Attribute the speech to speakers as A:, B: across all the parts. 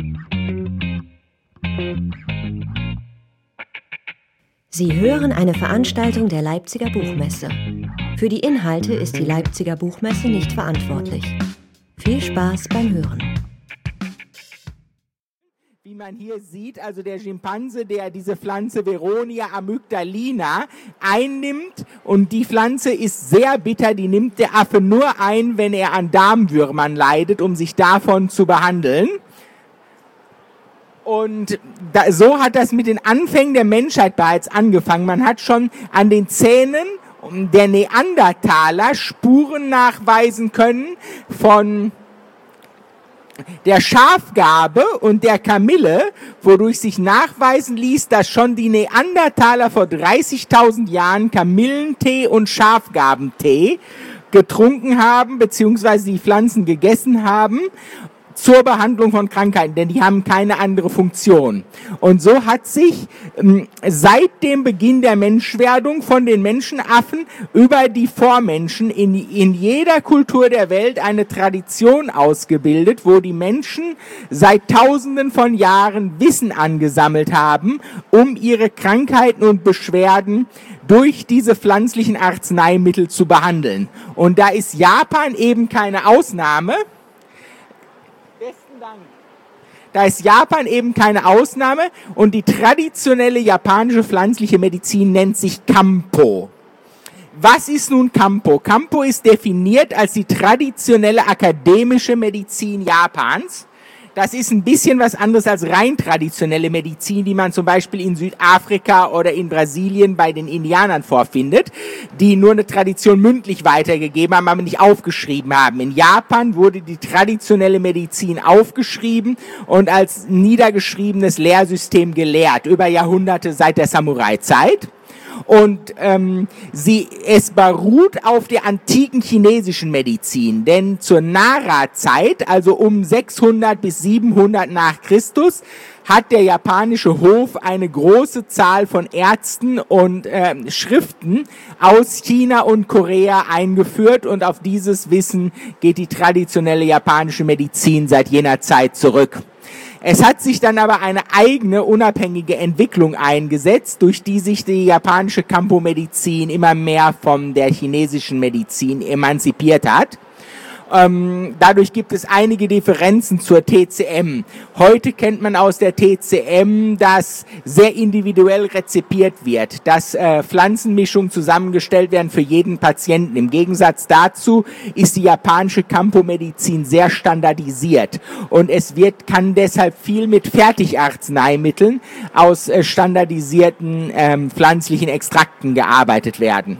A: Sie hören eine Veranstaltung der Leipziger Buchmesse. Für die Inhalte ist die Leipziger Buchmesse nicht verantwortlich. Viel Spaß beim Hören.
B: Wie man hier sieht, also der Schimpanse, der diese Pflanze Veronia amygdalina einnimmt, und die Pflanze ist sehr bitter, die nimmt der Affe nur ein, wenn er an Darmwürmern leidet, um sich davon zu behandeln. Und so hat das mit den Anfängen der Menschheit bereits angefangen. Man hat schon an den Zähnen der Neandertaler Spuren nachweisen können von der Schafgarbe und der Kamille, wodurch sich nachweisen ließ, dass schon die Neandertaler vor 30.000 Jahren Kamillentee und Schafgarbentee getrunken haben, beziehungsweise die Pflanzen gegessen haben, zur Behandlung von Krankheiten, denn die haben keine andere Funktion. Und so hat sich seit dem Beginn der Menschwerdung von den Menschenaffen über die Vormenschen in jeder Kultur der Welt eine Tradition ausgebildet, wo die Menschen seit Tausenden von Jahren Wissen angesammelt haben, um ihre Krankheiten und Beschwerden durch diese pflanzlichen Arzneimittel zu behandeln. Und da ist Japan eben keine Ausnahme. Da ist Japan eben keine Ausnahme, und die traditionelle japanische pflanzliche Medizin nennt sich Kampo. Was ist nun Kampo? Kampo ist definiert als die traditionelle akademische Medizin Japans. Das ist ein bisschen was anderes als rein traditionelle Medizin, die man zum Beispiel in Südafrika oder in Brasilien bei den Indianern vorfindet, die nur eine Tradition mündlich weitergegeben haben, aber nicht aufgeschrieben haben. In Japan wurde die traditionelle Medizin aufgeschrieben und als niedergeschriebenes Lehrsystem gelehrt, über Jahrhunderte seit der Samurai-Zeit. Und es beruht auf der antiken chinesischen Medizin, denn zur Nara-Zeit, also um 600 bis 700 nach Christus, hat der japanische Hof eine große Zahl von Ärzten und Schriften aus China und Korea eingeführt, und auf dieses Wissen geht die traditionelle japanische Medizin seit jener Zeit zurück. Es hat sich dann aber eine eigene, unabhängige Entwicklung eingesetzt, durch die sich die japanische Kampo-Medizin immer mehr von der chinesischen Medizin emanzipiert hat. Dadurch gibt es einige Differenzen zur TCM. Heute kennt man aus der TCM, dass sehr individuell rezipiert wird, dass Pflanzenmischungen zusammengestellt werden für jeden Patienten. Im Gegensatz dazu ist die japanische Kampo-Medizin sehr standardisiert, und kann deshalb viel mit Fertigarzneimitteln aus standardisierten pflanzlichen Extrakten gearbeitet werden.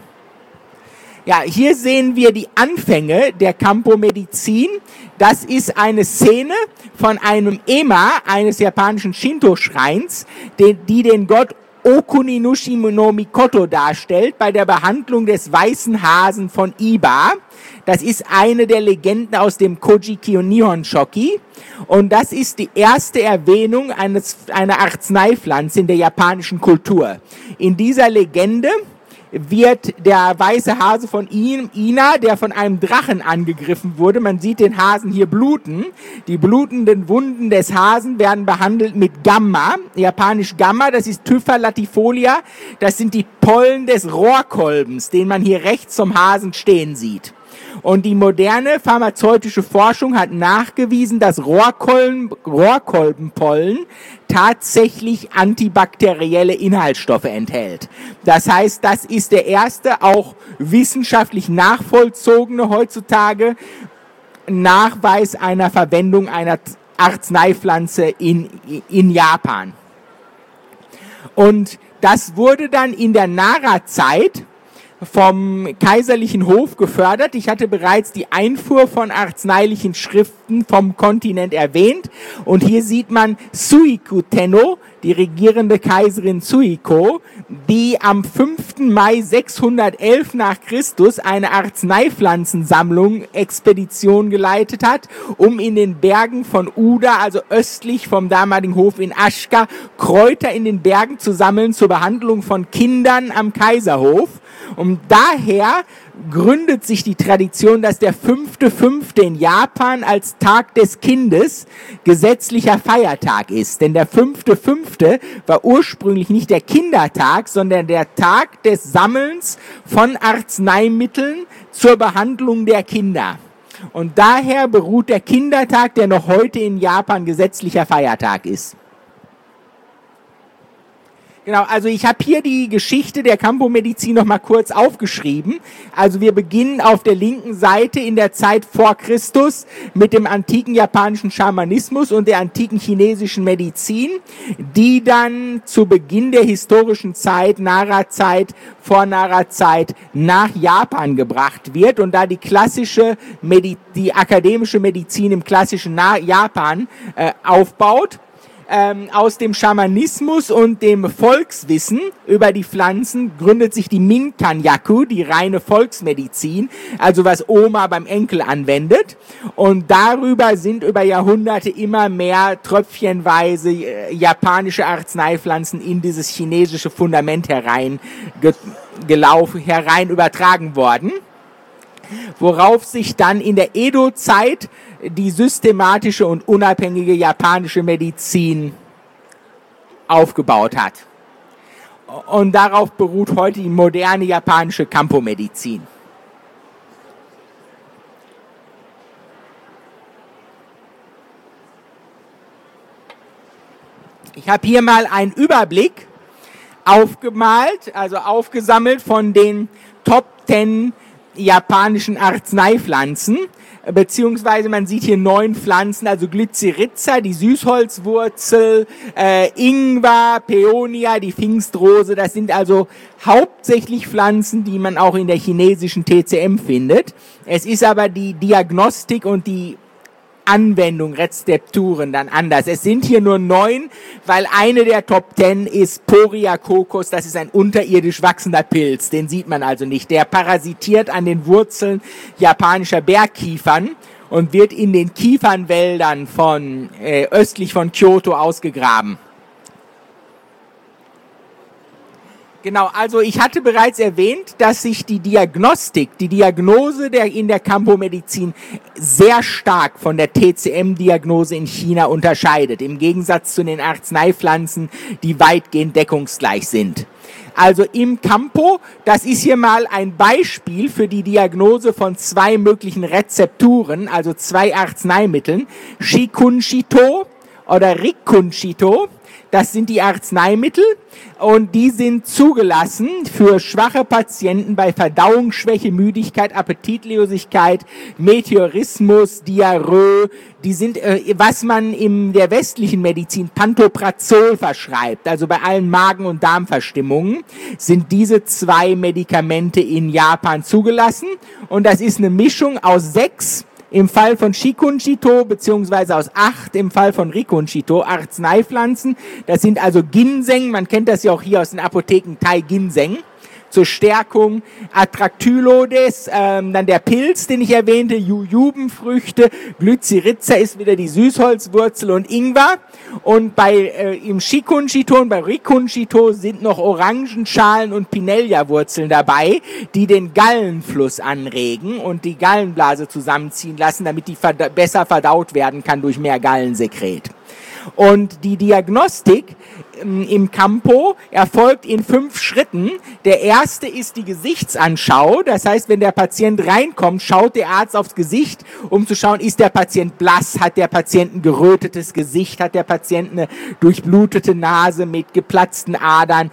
B: Ja, hier sehen wir die Anfänge der Kampo-Medizin. Das ist eine Szene von einem Ema, eines japanischen Shinto-Schreins, die den Gott Okuninushi no Mikoto darstellt, bei der Behandlung des weißen Hasen von Iba. Das ist eine der Legenden aus dem Kojiki und Nihon Shoki. Und das ist die erste Erwähnung einer Arzneipflanze in der japanischen Kultur. In dieser Legende wird der weiße Hase von Ina, der von einem Drachen angegriffen wurde, man sieht den Hasen hier bluten, die blutenden Wunden des Hasen werden behandelt mit Gamma, japanisch Gamma, das ist Typha latifolia, das sind die Pollen des Rohrkolbens, den man hier rechts zum Hasen stehen sieht. Und die moderne pharmazeutische Forschung hat nachgewiesen, dass Rohrkolbenpollen tatsächlich antibakterielle Inhaltsstoffe enthält. Das heißt, das ist der erste, auch wissenschaftlich nachvollzogene heutzutage Nachweis einer Verwendung einer Arzneipflanze in Japan. Und das wurde dann in der Nara-Zeit vom kaiserlichen Hof gefördert. Ich hatte bereits die Einfuhr von arzneilichen Schriften vom Kontinent erwähnt. Und hier sieht man Suiku Tenno, die regierende Kaiserin Suiko, die am 5. Mai 611 nach Christus eine Arzneipflanzensammlung-Expedition geleitet hat, um in den Bergen von Uda, also östlich vom damaligen Hof in Ashika, Kräuter in den Bergen zu sammeln zur Behandlung von Kindern am Kaiserhof. Und daher gründet sich die Tradition, dass der 5.5. in Japan als Tag des Kindes gesetzlicher Feiertag ist. Denn der 5.5. war ursprünglich nicht der Kindertag, sondern der Tag des Sammelns von Arzneimitteln zur Behandlung der Kinder. Und daher beruht der Kindertag, der noch heute in Japan gesetzlicher Feiertag ist. Genau, also ich habe hier die Geschichte der Kampo-Medizin noch mal kurz aufgeschrieben. Also wir beginnen auf der linken Seite in der Zeit vor Christus mit dem antiken japanischen Schamanismus und der antiken chinesischen Medizin, die dann zu Beginn der historischen Zeit, Nara-Zeit, vor Nara-Zeit nach Japan gebracht wird und da die klassische, die akademische Medizin im klassischen Japan aufbaut. Aus dem Schamanismus und dem Volkswissen über die Pflanzen gründet sich die Minkan-Yaku, die reine Volksmedizin, also was Oma beim Enkel anwendet. Und darüber sind über Jahrhunderte immer mehr tröpfchenweise japanische Arzneipflanzen in dieses chinesische Fundament herein übertragen worden, worauf sich dann in der Edo-Zeit die systematische und unabhängige japanische Medizin aufgebaut hat. Und darauf beruht heute die moderne japanische Kampo-Medizin. Ich habe hier mal einen Überblick aufgesammelt von den Top 10 japanischen Arzneipflanzen, beziehungsweise man sieht hier 9 Pflanzen, also Glycyrrhiza, die Süßholzwurzel, Ingwer, Peonia, die Pfingstrose, das sind also hauptsächlich Pflanzen, die man auch in der chinesischen TCM findet. Es ist aber die Diagnostik und die Anwendung, Rezepturen dann anders. Es sind hier nur 9, weil eine der Top 10 ist Poriacocos, das ist ein unterirdisch wachsender Pilz, den sieht man also nicht. Der parasitiert an den Wurzeln japanischer Bergkiefern und wird in den Kiefernwäldern östlich von Kyoto ausgegraben. Genau, also ich hatte bereits erwähnt, dass sich die Diagnose in der Kampo-Medizin sehr stark von der TCM-Diagnose in China unterscheidet, im Gegensatz zu den Arzneipflanzen, die weitgehend deckungsgleich sind. Also im Kampo, das ist hier mal ein Beispiel für die Diagnose von 2 möglichen Rezepturen, also 2 Arzneimitteln, Shikunshito oder Rikunshito. Das sind die Arzneimittel und die sind zugelassen für schwache Patienten bei Verdauungsschwäche, Müdigkeit, Appetitlosigkeit, Meteorismus, Diarrhoe. Die sind, was man in der westlichen Medizin Pantoprazol verschreibt, also bei allen Magen- und Darmverstimmungen, sind diese 2 Medikamente in Japan zugelassen. Und das ist eine Mischung aus 6 im Fall von Shikunshito beziehungsweise aus 8 im Fall von Rikunshito Arzneipflanzen. Das sind also Ginseng, man kennt das ja auch hier aus den Apotheken, Thai Ginseng, zur Stärkung, Atractylodes, dann der Pilz, den ich erwähnte, Jujubenfrüchte, Glycyrrhiza ist wieder die Süßholzwurzel und Ingwer. Und im Shikunshito und bei Rikunshito sind noch Orangenschalen und Pinellia-Wurzeln dabei, die den Gallenfluss anregen und die Gallenblase zusammenziehen lassen, damit die besser verdaut werden kann durch mehr Gallensekret. Und die Diagnostik im Kampo erfolgt in 5 Schritten. Der erste ist die Gesichtsanschau. Das heißt, wenn der Patient reinkommt, schaut der Arzt aufs Gesicht, um zu schauen, ist der Patient blass, hat der Patient ein gerötetes Gesicht, hat der Patient eine durchblutete Nase mit geplatzten Adern,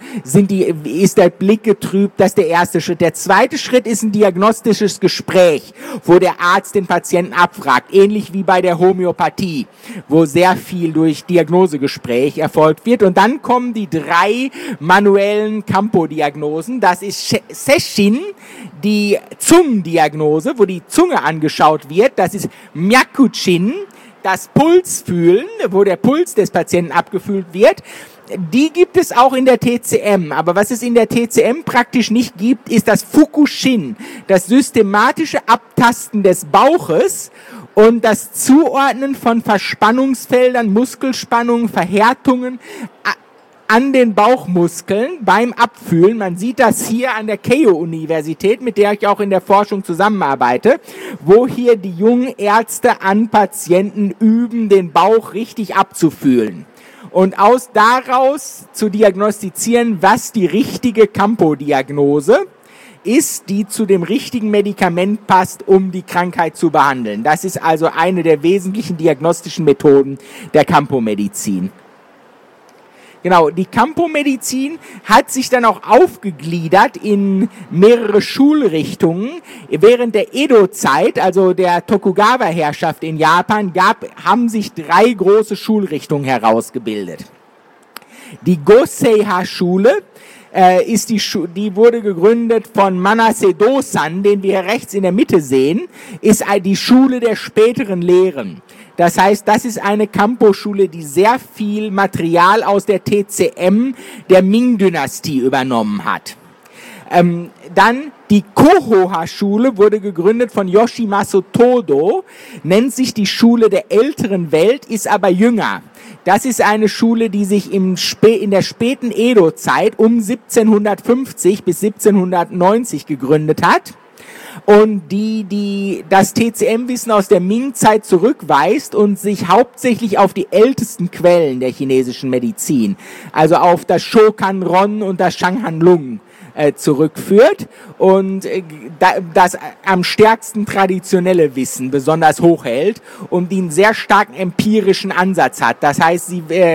B: ist der Blick getrübt. Das ist der erste Schritt. Der zweite Schritt ist ein diagnostisches Gespräch, wo der Arzt den Patienten abfragt, ähnlich wie bei der Homöopathie, wo sehr viel durch Diagnosegespräch erfolgt wird. Und dann kommen die 3 manuellen Kampo-Diagnosen. Das ist Sesshin, die Zungendiagnose, wo die Zunge angeschaut wird. Das ist Myakuchin, das Pulsfühlen, wo der Puls des Patienten abgefühlt wird. Die gibt es auch in der TCM, aber was es in der TCM praktisch nicht gibt, ist das Fukushin, das systematische Abtasten des Bauches und das Zuordnen von Verspannungsfeldern, Muskelspannungen, Verhärtungen an den Bauchmuskeln beim Abfühlen. Man sieht das hier an der Keio-Universität, mit der ich auch in der Forschung zusammenarbeite, wo hier die jungen Ärzte an Patienten üben, den Bauch richtig abzufühlen. Und daraus zu diagnostizieren, was die richtige Campo-Diagnose ist, die zu dem richtigen Medikament passt, um die Krankheit zu behandeln. Das ist also eine der wesentlichen diagnostischen Methoden der Campo-Medizin. Genau, die Campo-Medizin hat sich dann auch aufgegliedert in mehrere Schulrichtungen. Während der Edo-Zeit, also der Tokugawa-Herrschaft in Japan, haben sich 3 große Schulrichtungen herausgebildet. Die Goseiha-Schule die wurde gegründet von Manase Dosan, den wir hier rechts in der Mitte sehen, ist die Schule der späteren Lehren. Das heißt, das ist eine Campo-Schule, die sehr viel Material aus der TCM der Ming-Dynastie übernommen hat. Dann die Kohoha-Schule wurde gegründet von Yoshimasu Todo, nennt sich die Schule der älteren Welt, ist aber jünger. Das ist eine Schule, die sich in der späten Edo-Zeit um 1750 bis 1790 gegründet hat und die das TCM-Wissen aus der Ming-Zeit zurückweist und sich hauptsächlich auf die ältesten Quellen der chinesischen Medizin, also auf das Shokan-Ron und das Shanghan-Lung zurückführt und das am stärksten traditionelle Wissen besonders hochhält und die einen sehr starken empirischen Ansatz hat. Das heißt,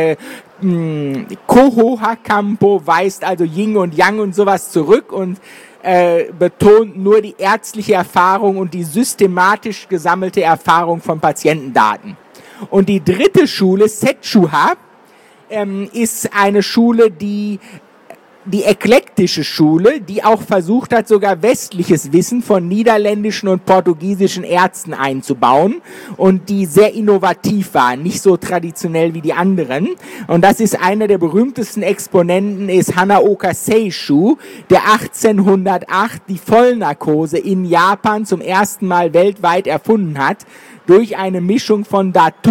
B: Kohoha Campo weist also Yin und Yang und sowas zurück und betont nur die ärztliche Erfahrung und die systematisch gesammelte Erfahrung von Patientendaten. Und die dritte Schule, Setchuha, ist eine Schule, die eklektische Schule, die auch versucht hat, sogar westliches Wissen von niederländischen und portugiesischen Ärzten einzubauen und die sehr innovativ war, nicht so traditionell wie die anderen. Und das ist einer der berühmtesten Exponenten, ist Hanaoka Seishu, der 1808 die Vollnarkose in Japan zum ersten Mal weltweit erfunden hat, durch eine Mischung von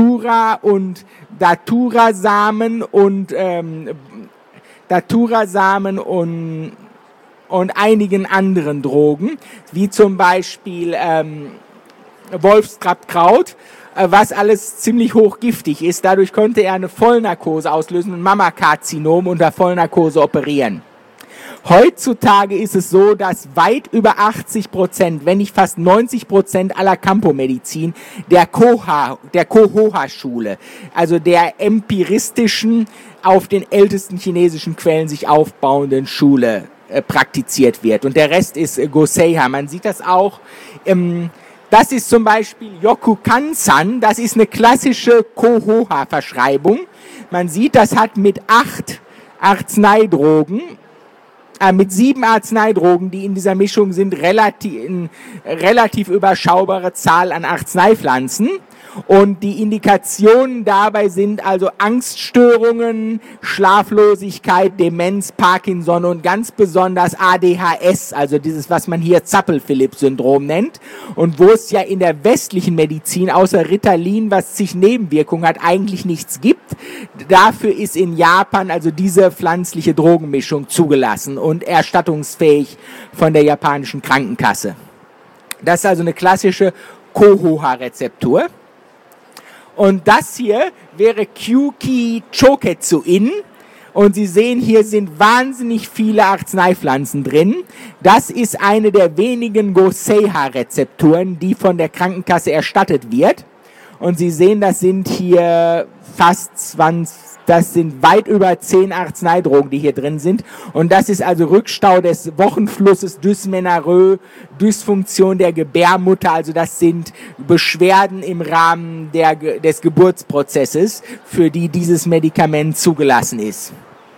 B: Datura-Samen und einigen anderen Drogen, wie zum Beispiel Wolfskrabbkraut, was alles ziemlich hochgiftig ist. Dadurch konnte er eine Vollnarkose auslösen und Mammakarzinom unter Vollnarkose operieren. Heutzutage ist es so, dass weit über 80%, wenn nicht fast 90% aller Campo-Medizin der Kohoha-Schule, also der empiristischen, auf den ältesten chinesischen Quellen sich aufbauenden Schule praktiziert wird. Und der Rest ist Goseiha. Man sieht das auch. Das ist zum Beispiel Yokukan-san. Das ist eine klassische Kohoha-Verschreibung. Man sieht, das hat mit 7 Arzneidrogen, die in dieser Mischung sind, relativ überschaubare Zahl an Arzneipflanzen. Und die Indikationen dabei sind also Angststörungen, Schlaflosigkeit, Demenz, Parkinson und ganz besonders ADHS, also dieses, was man hier Zappel-Philipp-Syndrom nennt. Und wo es ja in der westlichen Medizin außer Ritalin, was zig Nebenwirkungen hat, eigentlich nichts gibt. Dafür ist in Japan also diese pflanzliche Drogenmischung zugelassen und erstattungsfähig von der japanischen Krankenkasse. Das ist also eine klassische Kohoha-Rezeptur. Und das hier wäre Kyuki Choketsuin. Und Sie sehen, hier sind wahnsinnig viele Arzneipflanzen drin. Das ist eine der wenigen Goseiha-Rezepturen, die von der Krankenkasse erstattet wird. Und Sie sehen, das sind hier das sind weit über 10 Arzneidrogen, die hier drin sind. Und das ist also Rückstau des Wochenflusses, Dysmenorrhoe, Dysfunktion der Gebärmutter. Also das sind Beschwerden im Rahmen des Geburtsprozesses, für die dieses Medikament zugelassen ist.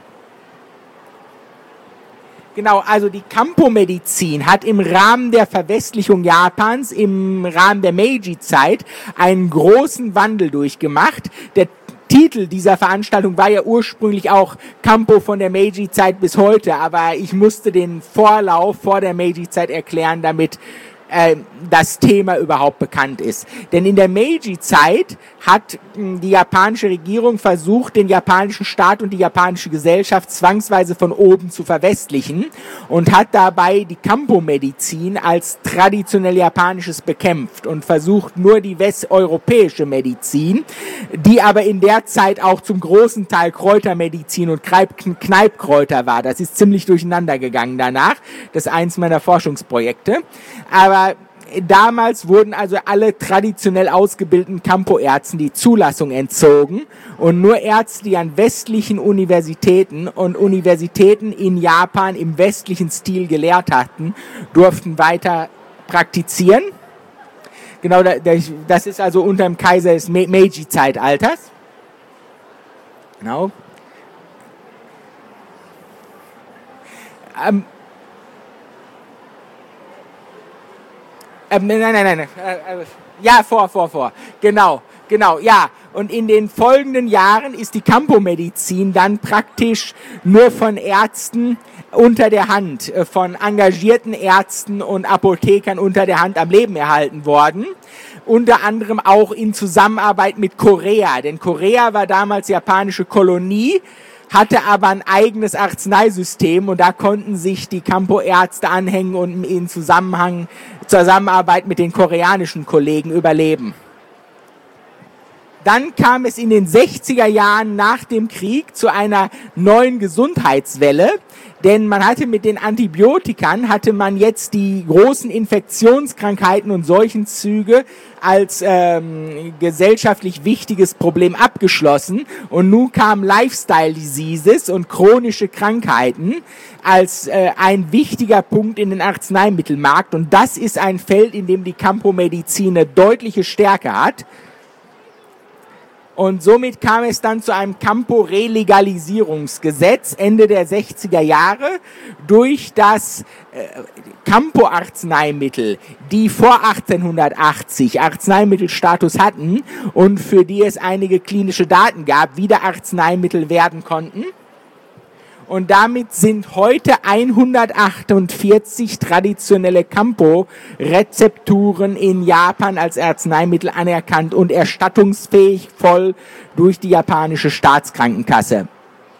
B: Genau, also die Campo-Medizin hat im Rahmen der Verwestlichung Japans, im Rahmen der Meiji-Zeit, einen großen Wandel durchgemacht. Der Titel dieser Veranstaltung war ja ursprünglich auch Campo von der Meiji-Zeit bis heute, aber ich musste den Vorlauf vor der Meiji-Zeit erklären, damit das Thema überhaupt bekannt ist. Denn in der Meiji-Zeit hat die japanische Regierung versucht, den japanischen Staat und die japanische Gesellschaft zwangsweise von oben zu verwestlichen und hat dabei die Kampo-Medizin als traditionell japanisches bekämpft und versucht nur die westeuropäische Medizin, die aber in der Zeit auch zum großen Teil Kräutermedizin und Kneipkräuter war. Das ist ziemlich durcheinander gegangen danach. Das ist eins meiner Forschungsprojekte. Aber damals wurden also alle traditionell ausgebildeten Kampo-Ärzten die Zulassung entzogen und nur Ärzte, die an westlichen Universitäten und Universitäten in Japan im westlichen Stil gelehrt hatten, durften weiter praktizieren. Genau, das ist also unter dem Kaiser des Meiji-Zeitalters. Genau. Nein. Ja, vor. Genau, ja. Und in den folgenden Jahren ist die Kampo-Medizin dann praktisch nur von Ärzten unter der Hand, von engagierten Ärzten und Apothekern unter der Hand am Leben erhalten worden. Unter anderem auch in Zusammenarbeit mit Korea. Denn Korea war damals japanische Kolonie, hatte aber ein eigenes Arzneisystem und da konnten sich die Kampo-Ärzte anhängen und in Zusammenarbeit mit den koreanischen Kollegen überleben. Dann kam es in den 60er Jahren nach dem Krieg zu einer neuen Gesundheitswelle, denn man hatte mit den Antibiotikern, hatte man jetzt die großen Infektionskrankheiten und Seuchenzüge als gesellschaftlich wichtiges Problem abgeschlossen und nun kamen Lifestyle Diseases und chronische Krankheiten als ein wichtiger Punkt in den Arzneimittelmarkt und das ist ein Feld, in dem die Kampo-Medizin eine deutliche Stärke hat. Und somit kam es dann zu einem Kampo-Relegalisierungsgesetz Ende der 60er Jahre, durch das Kampo-Arzneimittel, die vor 1880 Arzneimittelstatus hatten und für die es einige klinische Daten gab, wieder Arzneimittel werden konnten. Und damit sind heute 148 traditionelle Kampo-Rezepturen in Japan als Arzneimittel anerkannt und erstattungsfähig voll durch die japanische Staatskrankenkasse.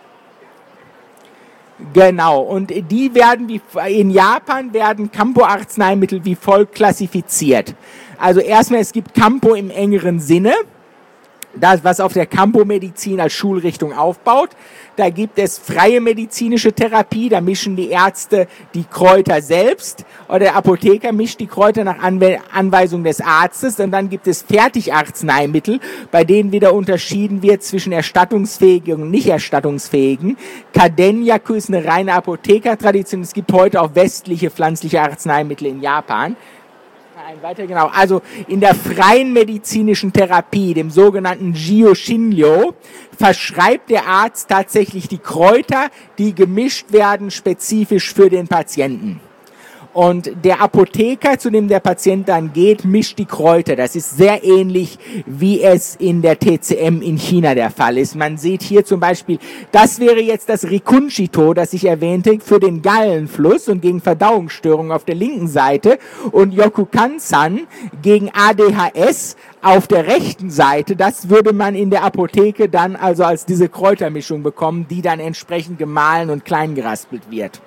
B: Genau, und die werden in Japan werden Kampo-Arzneimittel wie folgt klassifiziert. Also erstmal, es gibt Kampo im engeren Sinne, das, was auf der Kampo-Medizin als Schulrichtung aufbaut. Da gibt es freie medizinische Therapie, da mischen die Ärzte die Kräuter selbst oder der Apotheker mischt die Kräuter nach Anweisung des Arztes und dann gibt es Fertigarzneimittel, bei denen wieder unterschieden wird zwischen erstattungsfähigen und nicht erstattungsfähigen. Kadenyaku ist eine reine Apothekertradition, es gibt heute auch westliche pflanzliche Arzneimittel in Japan. Weiter genau. Also in der freien medizinischen Therapie, dem sogenannten Jio-Shinryo, verschreibt der Arzt tatsächlich die Kräuter, die gemischt werden, spezifisch für den Patienten. Und der Apotheker, zu dem der Patient dann geht, mischt die Kräuter. Das ist sehr ähnlich, wie es in der TCM in China der Fall ist. Man sieht hier zum Beispiel, das wäre jetzt das Rikunshito, das ich erwähnte, für den Gallenfluss und gegen Verdauungsstörungen auf der linken Seite und Yokukan-san gegen ADHS auf der rechten Seite. Das würde man in der Apotheke dann also als diese Kräutermischung bekommen, die dann entsprechend gemahlen und klein geraspelt wird.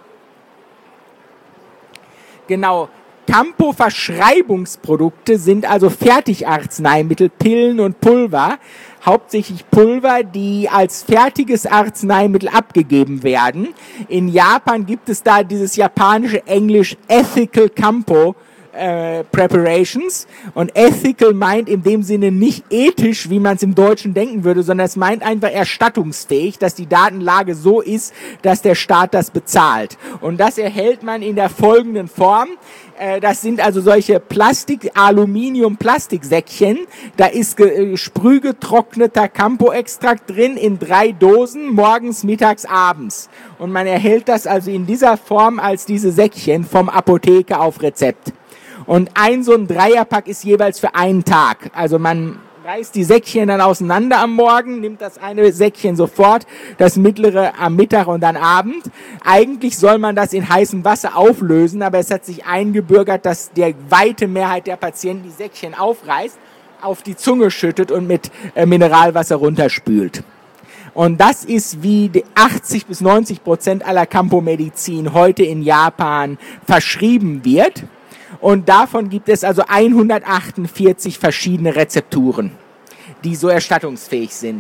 B: Genau, Kampo-Verschreibungsprodukte sind also Fertigarzneimittel, Pillen und Pulver, hauptsächlich Pulver, die als fertiges Arzneimittel abgegeben werden. In Japan gibt es da dieses japanische Englisch Ethical Kampo Preparations und ethical meint in dem Sinne nicht ethisch, wie man es im Deutschen denken würde, sondern es meint einfach erstattungsfähig, dass die Datenlage so ist, dass der Staat das bezahlt. Und das erhält man in der folgenden Form. Das sind also solche Aluminium-Plastiksäckchen. Da ist sprühgetrockneter Kampo-Extrakt drin in 3 Dosen, morgens, mittags, abends. Und man erhält das also in dieser Form als diese Säckchen vom Apotheker auf Rezept. Und so ein Dreierpack ist jeweils für einen Tag. Also man reißt die Säckchen dann auseinander am Morgen, nimmt das eine Säckchen sofort, das mittlere am Mittag und dann Abend. Eigentlich soll man das in heißem Wasser auflösen, aber es hat sich eingebürgert, dass die weite Mehrheit der Patienten die Säckchen aufreißt, auf die Zunge schüttet und mit Mineralwasser runterspült. Und das ist, wie 80-90% aller Campo-Medizin heute in Japan verschrieben wird. Und davon gibt es also 148 verschiedene Rezepturen, die so erstattungsfähig sind.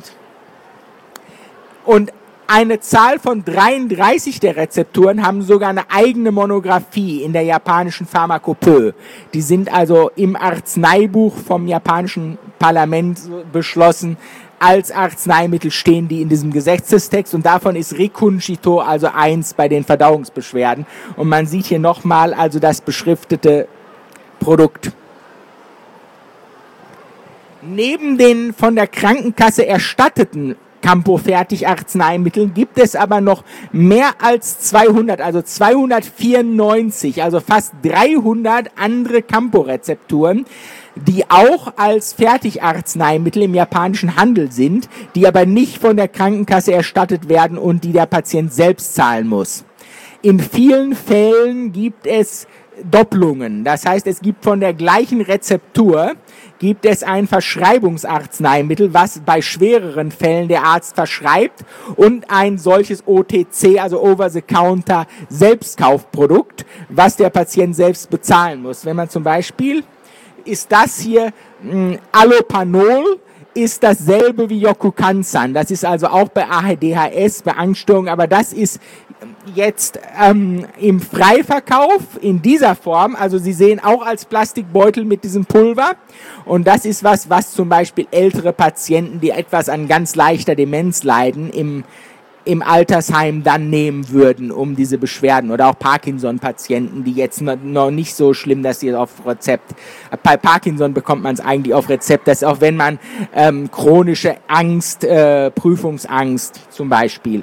B: Und eine Zahl von 33 der Rezepturen haben sogar eine eigene Monographie in der japanischen Pharmakopoe. Die sind also im Arzneibuch vom japanischen Parlament beschlossen. Als Arzneimittel stehen die in diesem Gesetzestext und davon ist Rikun-Shito also eins bei den Verdauungsbeschwerden. Und man sieht hier nochmal also das beschriftete Produkt. Neben den von der Krankenkasse erstatteten Campo-Fertig-Arzneimitteln gibt es aber noch mehr als 200, also 294, also fast 300 andere Campo-Rezepturen, die auch als Fertigarzneimittel im japanischen Handel sind, die aber nicht von der Krankenkasse erstattet werden und die der Patient selbst zahlen muss. In vielen Fällen gibt es Doppelungen. Das heißt, es gibt von der gleichen Rezeptur gibt es ein Verschreibungsarzneimittel, was bei schwereren Fällen der Arzt verschreibt und ein solches OTC, also Over-the-Counter Selbstkaufprodukt, was der Patient selbst bezahlen muss. Wenn man zum Beispiel, ist das hier Allopanol, ist dasselbe wie Yokukansan. Das ist also auch bei ADHS, bei Angststörungen, aber das ist jetzt im Freiverkauf in dieser Form. Also Sie sehen auch als Plastikbeutel mit diesem Pulver. Und das ist was zum Beispiel ältere Patienten, die etwas an ganz leichter Demenz leiden, im Altersheim dann nehmen würden, um diese Beschwerden. Oder auch Parkinson-Patienten, die jetzt noch nicht so schlimm, dass sie auf Rezept, bei Parkinson bekommt man es eigentlich auf Rezept, dass auch wenn man chronische Angst, Prüfungsangst zum Beispiel.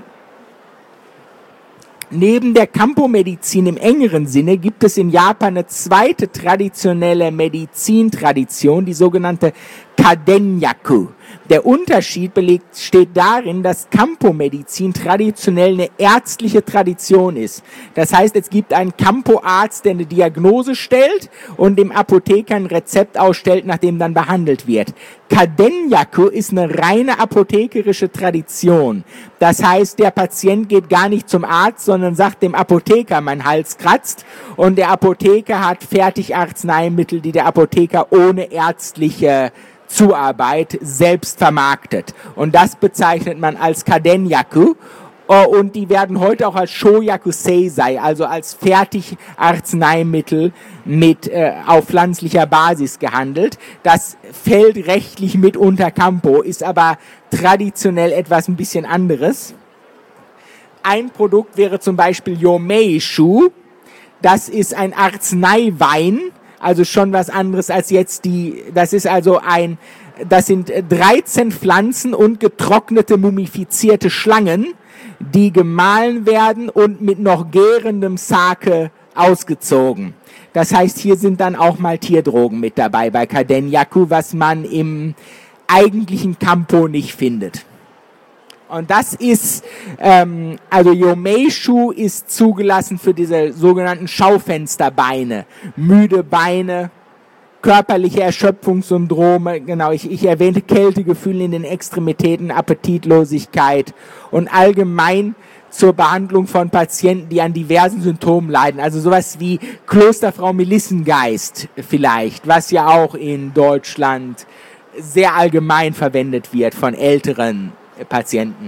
B: Neben der Campo-Medizin im engeren Sinne gibt es in Japan eine zweite traditionelle Medizintradition, die sogenannte Kadenyaku. Der Unterschied steht darin, dass Campo-Medizin traditionell eine ärztliche Tradition ist. Das heißt, es gibt einen Campo-Arzt, der eine Diagnose stellt und dem Apotheker ein Rezept ausstellt, nachdem dann behandelt wird. Kadenyaku ist eine reine apothekerische Tradition. Das heißt, der Patient geht gar nicht zum Arzt, sondern sagt dem Apotheker, mein Hals kratzt, und der Apotheker hat Fertigarzneimittel, die der Apotheker ohne ärztliche Zuarbeit selbst vermarktet. Und das bezeichnet man als Kadenyaku. Und die werden heute auch als Shoyaku Seisei, also als Fertigarzneimittel auf pflanzlicher Basis gehandelt. Das fällt rechtlich mit unter Campo, ist aber traditionell etwas ein bisschen anderes. Ein Produkt wäre zum Beispiel Yomeishu. Das ist ein Arzneiwein, also schon was anderes als jetzt das sind 13 Pflanzen und getrocknete, mumifizierte Schlangen, die gemahlen werden und mit noch gärendem Sake ausgezogen. Das heißt, hier sind dann auch mal Tierdrogen mit dabei bei Kadenyaku, was man im eigentlichen Campo nicht findet. Und das ist, also Yomeishu ist zugelassen für diese sogenannten Schaufensterbeine, müde Beine, körperliche Erschöpfungssyndrome, genau, ich erwähnte Kältegefühle in den Extremitäten, Appetitlosigkeit und allgemein zur Behandlung von Patienten, die an diversen Symptomen leiden. Also sowas wie Klosterfrau Melissengeist vielleicht, was ja auch in Deutschland sehr allgemein verwendet wird von älteren Patienten.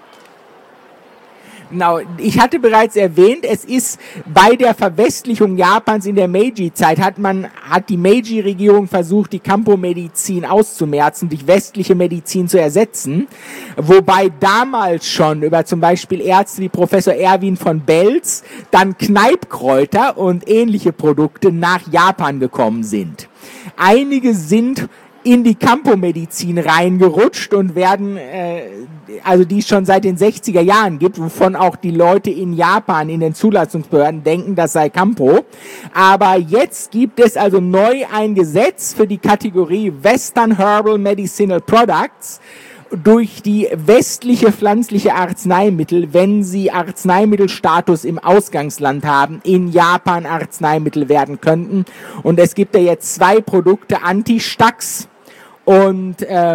B: Genau, ich hatte bereits erwähnt, es ist bei der Verwestlichung Japans in der Meiji-Zeit hat die Meiji-Regierung versucht, die Campo-Medizin auszumerzen, durch westliche Medizin zu ersetzen, wobei damals schon über zum Beispiel Ärzte wie Professor Erwin von Belz dann Kneipkräuter und ähnliche Produkte nach Japan gekommen sind. Einige sind in die Campo-Medizin reingerutscht und werden, also die es schon seit den 60er Jahren gibt, wovon auch die Leute in Japan in den Zulassungsbehörden denken, das sei Campo. Aber jetzt gibt es also neu ein Gesetz für die Kategorie Western Herbal Medicinal Products durch die westliche pflanzliche Arzneimittel, wenn sie Arzneimittelstatus im Ausgangsland haben, in Japan Arzneimittel werden könnten. Und es gibt ja jetzt 2 Produkte, Antistax und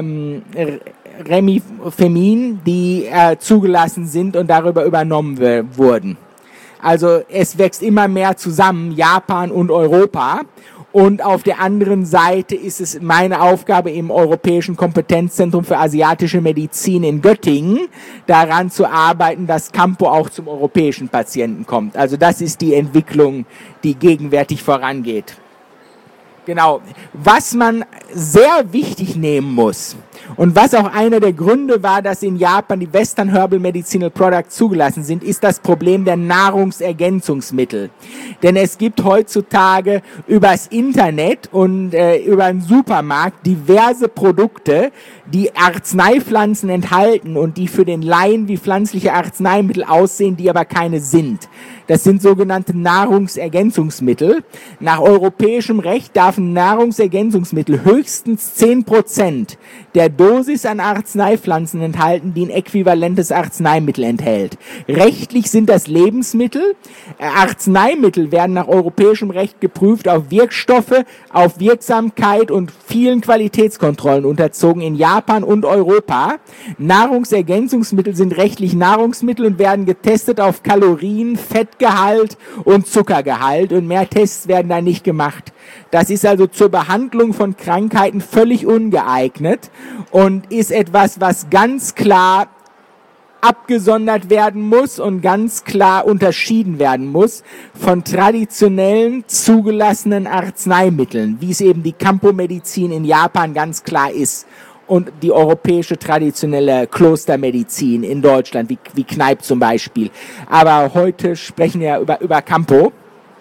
B: Remifemin, die zugelassen sind und darüber übernommen wurden. Also es wächst immer mehr zusammen, Japan und Europa. Und auf der anderen Seite ist es meine Aufgabe im Europäischen Kompetenzzentrum für asiatische Medizin in Göttingen, daran zu arbeiten, dass Campo auch zum europäischen Patienten kommt. Also das ist die Entwicklung, die gegenwärtig vorangeht. Genau. Was man sehr wichtig nehmen muss und was auch einer der Gründe war, dass in Japan die Western Herbal Medicinal Products zugelassen sind, ist das Problem der Nahrungsergänzungsmittel. Denn es gibt heutzutage übers Internet und über den Supermarkt diverse Produkte, die Arzneipflanzen enthalten und die für den Laien wie pflanzliche Arzneimittel aussehen, die aber keine sind. Das sind sogenannte Nahrungsergänzungsmittel. Nach europäischem Recht darf ein Nahrungsergänzungsmittel höchstens 10% der Dosis an Arzneipflanzen enthalten, die ein äquivalentes Arzneimittel enthält. Rechtlich sind das Lebensmittel. Arzneimittel werden nach europäischem Recht geprüft auf Wirkstoffe, auf Wirksamkeit und vielen Qualitätskontrollen unterzogen in Japan und Europa. Nahrungsergänzungsmittel sind rechtlich Nahrungsmittel und werden getestet auf Kalorien, Fettgehalt und Zuckergehalt und mehr Tests werden da nicht gemacht. Das ist also zur Behandlung von Krankheiten völlig ungeeignet und ist etwas, was ganz klar abgesondert werden muss und ganz klar unterschieden werden muss von traditionellen zugelassenen Arzneimitteln, wie es eben die Campo-Medizin in Japan ganz klar ist und die europäische traditionelle Klostermedizin in Deutschland, wie Kneipp zum Beispiel. Aber heute sprechen wir über Campo.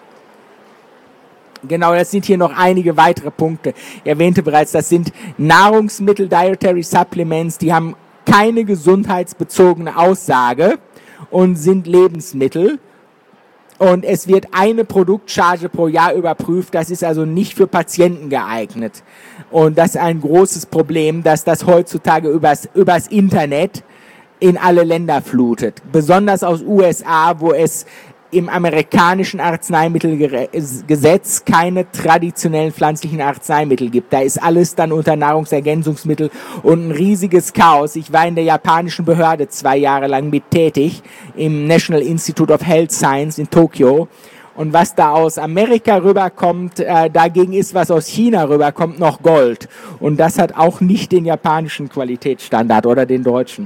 B: Genau, das sind hier noch einige weitere Punkte. Ich erwähnte bereits, das sind Nahrungsmittel, Dietary Supplements, die haben keine gesundheitsbezogene Aussage und sind Lebensmittel. Und es wird eine Produktcharge pro Jahr überprüft. Das ist also nicht für Patienten geeignet. Und das ist ein großes Problem, dass das heutzutage übers Internet in alle Länder flutet. Besonders aus USA, wo es im amerikanischen Arzneimittelgesetz keine traditionellen pflanzlichen Arzneimittel gibt. Da ist alles dann unter Nahrungsergänzungsmittel und ein riesiges Chaos. Ich war in der japanischen Behörde 2 Jahre lang mit tätig, im National Institute of Health Science in Tokio. Und was da aus Amerika rüberkommt, dagegen ist, was aus China rüberkommt, noch Gold. Und das hat auch nicht den japanischen Qualitätsstandard oder den deutschen.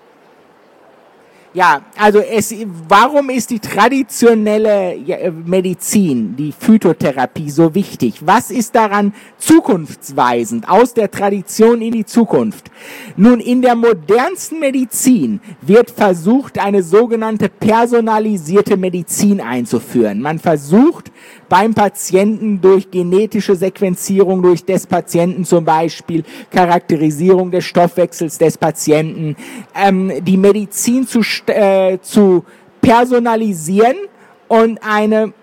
B: Ja, also warum ist die traditionelle Medizin, die Phytotherapie so wichtig? Was ist daran zukunftsweisend, aus der Tradition in die Zukunft? Nun, in der modernsten Medizin wird versucht, eine sogenannte personalisierte Medizin einzuführen. Man versucht beim Patienten durch genetische Sequenzierung durch des Patienten zum Beispiel, Charakterisierung des Stoffwechsels des Patienten, die Medizin zu personalisieren und eine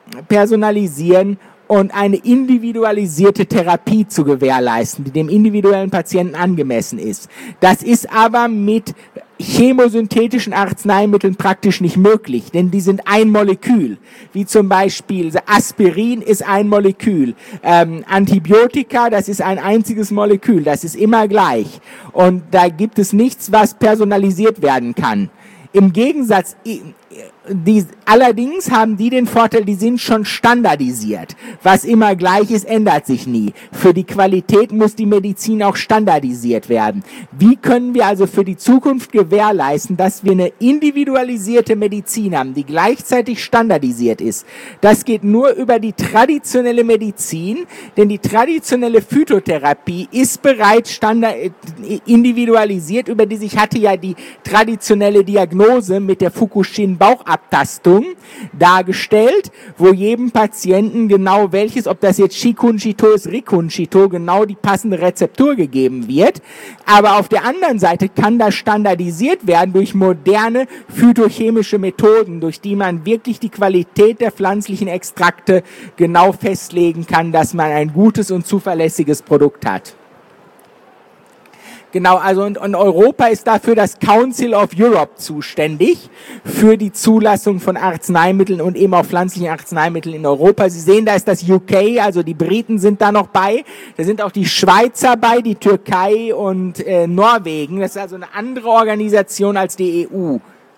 B: individualisierte Therapie zu gewährleisten, die dem individuellen Patienten angemessen ist. Das ist aber mit chemosynthetischen Arzneimitteln praktisch nicht möglich, denn die sind ein Molekül, wie zum Beispiel Aspirin ist ein Molekül, Antibiotika, das ist ein einziges Molekül, das ist immer gleich und da gibt es nichts, was personalisiert werden kann. Im Gegensatz, allerdings haben die den Vorteil, die sind schon standardisiert. Was immer gleich ist, ändert sich nie. Für die Qualität muss die Medizin auch standardisiert werden. Wie können wir also für die Zukunft gewährleisten, dass wir eine individualisierte Medizin haben, die gleichzeitig standardisiert ist? Das geht nur über die traditionelle Medizin, denn die traditionelle Phytotherapie ist bereits individualisiert. Ich hatte ja die traditionelle Diagnose mit der Fukushima-Bauchabszess Abtastung dargestellt, wo jedem Patienten genau welches, ob das jetzt Shikunshito ist, Rikunshito, genau die passende Rezeptur gegeben wird. Aber auf der anderen Seite kann das standardisiert werden durch moderne phytochemische Methoden, durch die man wirklich die Qualität der pflanzlichen Extrakte genau festlegen kann, dass man ein gutes und zuverlässiges Produkt hat. Genau, also und Europa ist dafür das Council of Europe zuständig für die Zulassung von Arzneimitteln und eben auch pflanzlichen Arzneimitteln in Europa. Sie sehen, da ist das UK, also die Briten sind da noch bei. Da sind auch die Schweizer bei, die Türkei und Norwegen. Das ist also eine andere Organisation als die EU.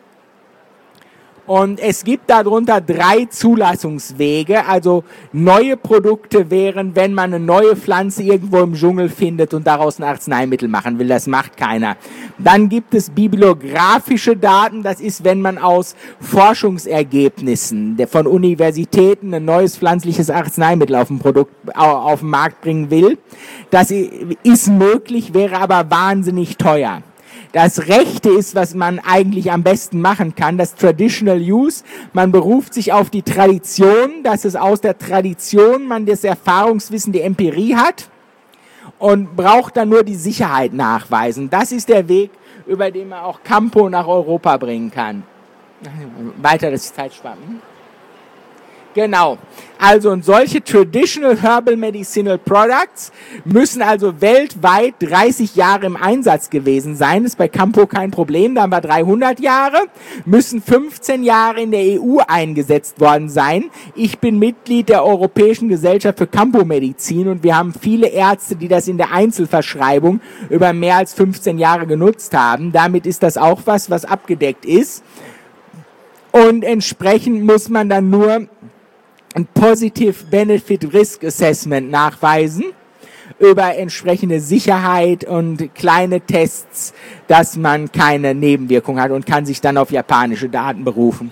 B: Und es gibt darunter 3 Zulassungswege, also neue Produkte wären, wenn man eine neue Pflanze irgendwo im Dschungel findet und daraus ein Arzneimittel machen will, das macht keiner. Dann gibt es bibliografische Daten, das ist, wenn man aus Forschungsergebnissen von Universitäten ein neues pflanzliches Arzneimittel auf den Markt bringen will. Das ist möglich, wäre aber wahnsinnig teuer. Das Rechte ist, was man eigentlich am besten machen kann, das Traditional Use. Man beruft sich auf die Tradition, dass es aus der Tradition man das Erfahrungswissen, die Empirie hat und braucht dann nur die Sicherheit nachweisen. Das ist der Weg, über den man auch Campo nach Europa bringen kann. Weiter, das ist Zeitspannen. Genau. Also und solche Traditional Herbal Medicinal Products müssen also weltweit 30 Jahre im Einsatz gewesen sein. Ist bei Campo kein Problem, da haben wir 300 Jahre. Müssen 15 Jahre in der EU eingesetzt worden sein. Ich bin Mitglied der Europäischen Gesellschaft für Campo-Medizin und wir haben viele Ärzte, die das in der Einzelverschreibung über mehr als 15 Jahre genutzt haben. Damit ist das auch was abgedeckt ist. Und entsprechend muss man dann nur ein Positive Benefit Risk Assessment nachweisen über entsprechende Sicherheit und kleine Tests, dass man keine Nebenwirkung hat und kann sich dann auf japanische Daten berufen.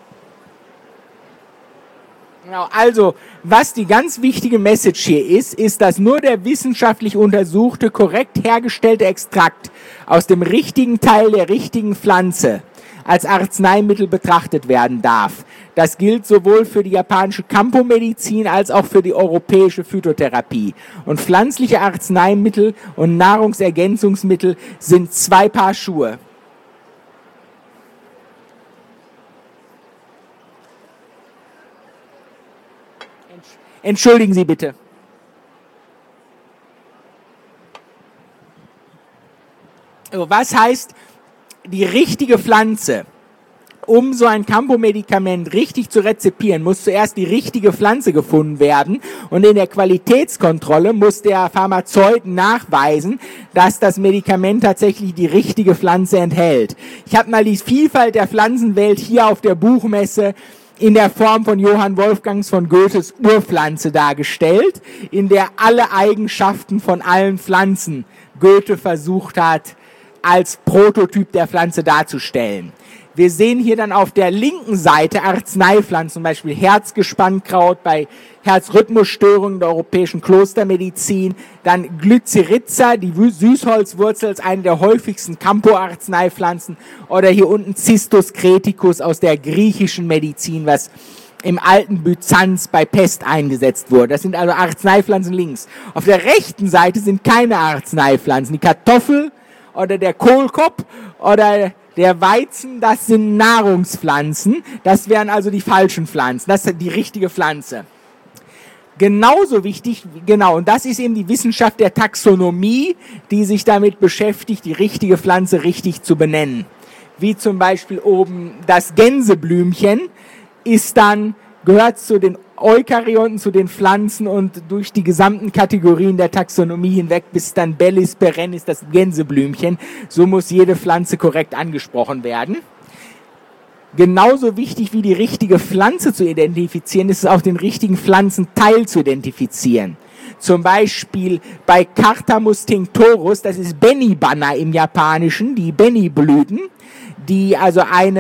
B: Genau, also was die ganz wichtige Message hier ist, dass nur der wissenschaftlich untersuchte, korrekt hergestellte Extrakt aus dem richtigen Teil der richtigen Pflanze als Arzneimittel betrachtet werden darf. Das gilt sowohl für die japanische Campo-Medizin als auch für die europäische Phytotherapie. Und pflanzliche Arzneimittel und Nahrungsergänzungsmittel sind 2 Paar Schuhe. Entschuldigen Sie bitte. Also, was heißt die richtige Pflanze? Um so ein Campo-Medikament richtig zu rezipieren, muss zuerst die richtige Pflanze gefunden werden und in der Qualitätskontrolle muss der Pharmazeut nachweisen, dass das Medikament tatsächlich die richtige Pflanze enthält. Ich habe mal die Vielfalt der Pflanzenwelt hier auf der Buchmesse in der Form von Johann Wolfgangs von Goethes Urpflanze dargestellt, in der alle Eigenschaften von allen Pflanzen Goethe versucht hat, als Prototyp der Pflanze darzustellen. Wir sehen hier dann auf der linken Seite Arzneipflanzen, zum Beispiel Herzgespannkraut bei Herzrhythmusstörungen der europäischen Klostermedizin, dann Glycyrrhiza, die Süßholzwurzel, ist eine der häufigsten Campo-Arzneipflanzen, oder hier unten Cistus creticus aus der griechischen Medizin, was im alten Byzanz bei Pest eingesetzt wurde. Das sind also Arzneipflanzen links. Auf der rechten Seite sind keine Arzneipflanzen. Die Kartoffel oder der Kohlkopf oder der Weizen, das sind Nahrungspflanzen. Das wären also die falschen Pflanzen. Das ist die richtige Pflanze. Genauso wichtig, genau, und das ist eben die Wissenschaft der Taxonomie, die sich damit beschäftigt, die richtige Pflanze richtig zu benennen. Wie zum Beispiel oben das Gänseblümchen gehört zu den Eukaryoten, zu den Pflanzen und durch die gesamten Kategorien der Taxonomie hinweg bis dann Bellis perennis, das Gänseblümchen. So muss jede Pflanze korrekt angesprochen werden. Genauso wichtig wie die richtige Pflanze zu identifizieren, ist es auch den richtigen Pflanzenteil zu identifizieren. Zum Beispiel bei Carthamus tinctorus, das ist Benibanna im Japanischen, die Beni-Blüten, die also eine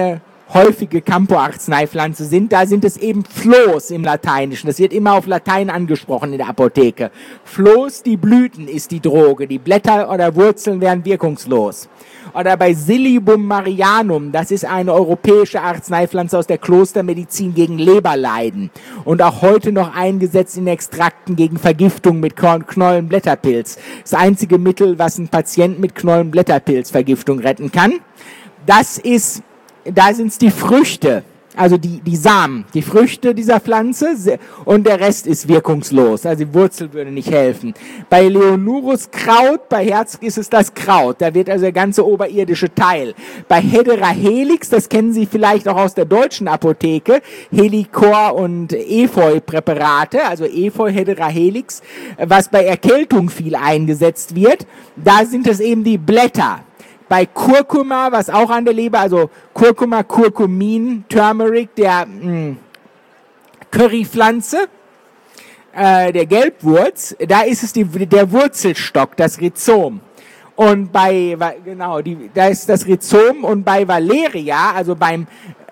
B: häufige Campo-Arzneipflanze sind, da sind es eben Flohs im Lateinischen. Das wird immer auf Latein angesprochen in der Apotheke. Flohs, die Blüten ist die Droge. Die Blätter oder Wurzeln werden wirkungslos. Oder bei Silybum marianum, das ist eine europäische Arzneipflanze aus der Klostermedizin gegen Leberleiden und auch heute noch eingesetzt in Extrakten gegen Vergiftung mit Knollenblätterpilz. Das einzige Mittel, was einen Patienten mit Knollenblätterpilzvergiftung retten kann. Da sind es die Früchte, also die Samen, die Früchte dieser Pflanze und der Rest ist wirkungslos, also die Wurzel würde nicht helfen. Bei Leonurus Kraut, bei Herz ist es das Kraut, da wird also der ganze oberirdische Teil. Bei Hedera helix, das kennen Sie vielleicht auch aus der deutschen Apotheke, Helicor und Efeu-Präparate, also Efeu, Hedera helix, was bei Erkältung viel eingesetzt wird, da sind es eben die Blätter. Bei Kurkuma, was auch an der Leber, also Kurkuma, Kurkumin, Turmeric, der Currypflanze, der Gelbwurz, da ist es der Wurzelstock, das Rhizom. Und da ist das Rhizom und bei Valeria, also bei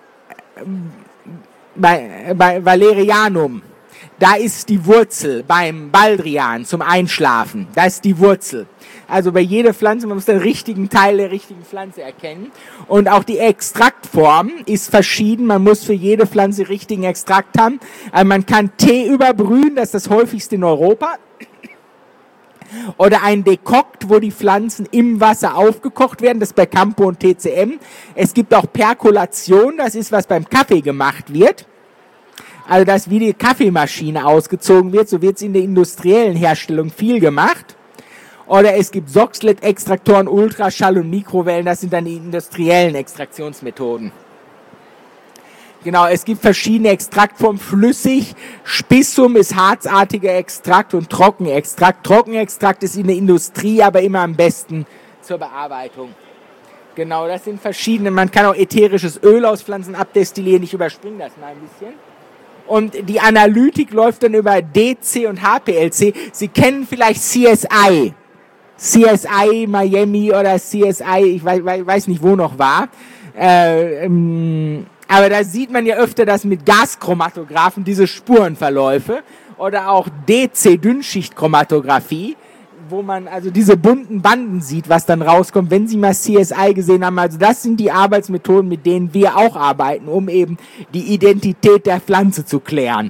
B: Valerianum, da ist die Wurzel, beim Baldrian zum Einschlafen, da ist die Wurzel. Also bei jeder Pflanze, man muss den richtigen Teil der richtigen Pflanze erkennen. Und auch die Extraktform ist verschieden. Man muss für jede Pflanze richtigen Extrakt haben. Also man kann Tee überbrühen, das ist das häufigste in Europa. Oder ein Dekokt, wo die Pflanzen im Wasser aufgekocht werden, das ist bei Campo und TCM. Es gibt auch Perkulation, das ist, was beim Kaffee gemacht wird. Also dass wie die Kaffeemaschine ausgezogen wird, so wird es in der industriellen Herstellung viel gemacht. Oder es gibt Soxhlet-Extraktoren, Ultraschall und Mikrowellen, das sind dann die industriellen Extraktionsmethoden. Genau, es gibt verschiedene Extraktformen, flüssig, Spissum ist harzartiger Extrakt und Trockenextrakt. Trockenextrakt ist in der Industrie aber immer am besten zur Bearbeitung. Genau, das sind verschiedene, man kann auch ätherisches Öl aus Pflanzen abdestillieren, ich überspringe das mal ein bisschen. Und die Analytik läuft dann über DC und HPLC. Sie kennen vielleicht CSI Miami oder CSI, ich weiß nicht, wo noch war. Aber da sieht man ja öfter, dass mit Gaschromatographen diese Spurenverläufe oder auch DC-Dünnschichtchromatographie, wo man also diese bunten Banden sieht, was dann rauskommt, wenn Sie mal CSI gesehen haben. Also das sind die Arbeitsmethoden, mit denen wir auch arbeiten, um eben die Identität der Pflanze zu klären.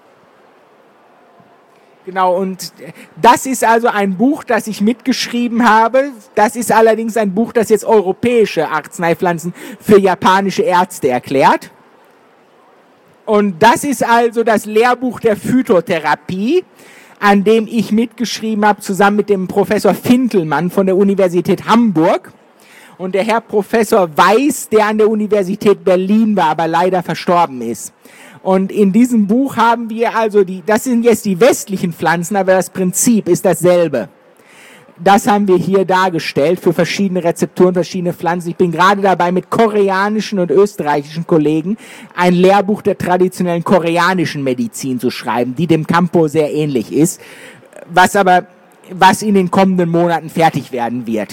B: Genau, und das ist also ein Buch, das ich mitgeschrieben habe. Das ist allerdings ein Buch, das jetzt europäische Arzneipflanzen für japanische Ärzte erklärt. Und das ist also das Lehrbuch der Phytotherapie, an dem ich mitgeschrieben habe, zusammen mit dem Professor Fintelmann von der Universität Hamburg. Und der Herr Professor Weiß, der an der Universität Berlin war, aber leider verstorben ist. Und in diesem Buch haben wir also das sind jetzt die westlichen Pflanzen, aber das Prinzip ist dasselbe. Das haben wir hier dargestellt für verschiedene Rezepturen, verschiedene Pflanzen. Ich bin gerade dabei, mit koreanischen und österreichischen Kollegen ein Lehrbuch der traditionellen koreanischen Medizin zu schreiben, die dem Campo sehr ähnlich ist, was in den kommenden Monaten fertig werden wird.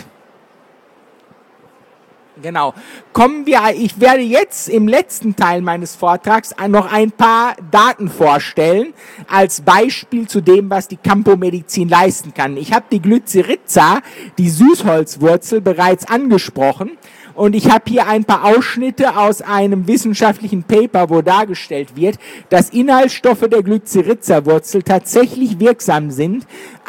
B: Genau. Ich werde jetzt im letzten Teil meines Vortrags noch ein paar Daten vorstellen, als Beispiel zu dem, was die Campo-Medizin leisten kann. Ich habe die Glycyrrhiza, die Süßholzwurzel, bereits angesprochen. Und ich habe hier ein paar Ausschnitte aus einem wissenschaftlichen Paper, wo dargestellt wird, dass Inhaltsstoffe der Glycyrrhiza-Wurzel tatsächlich wirksam sind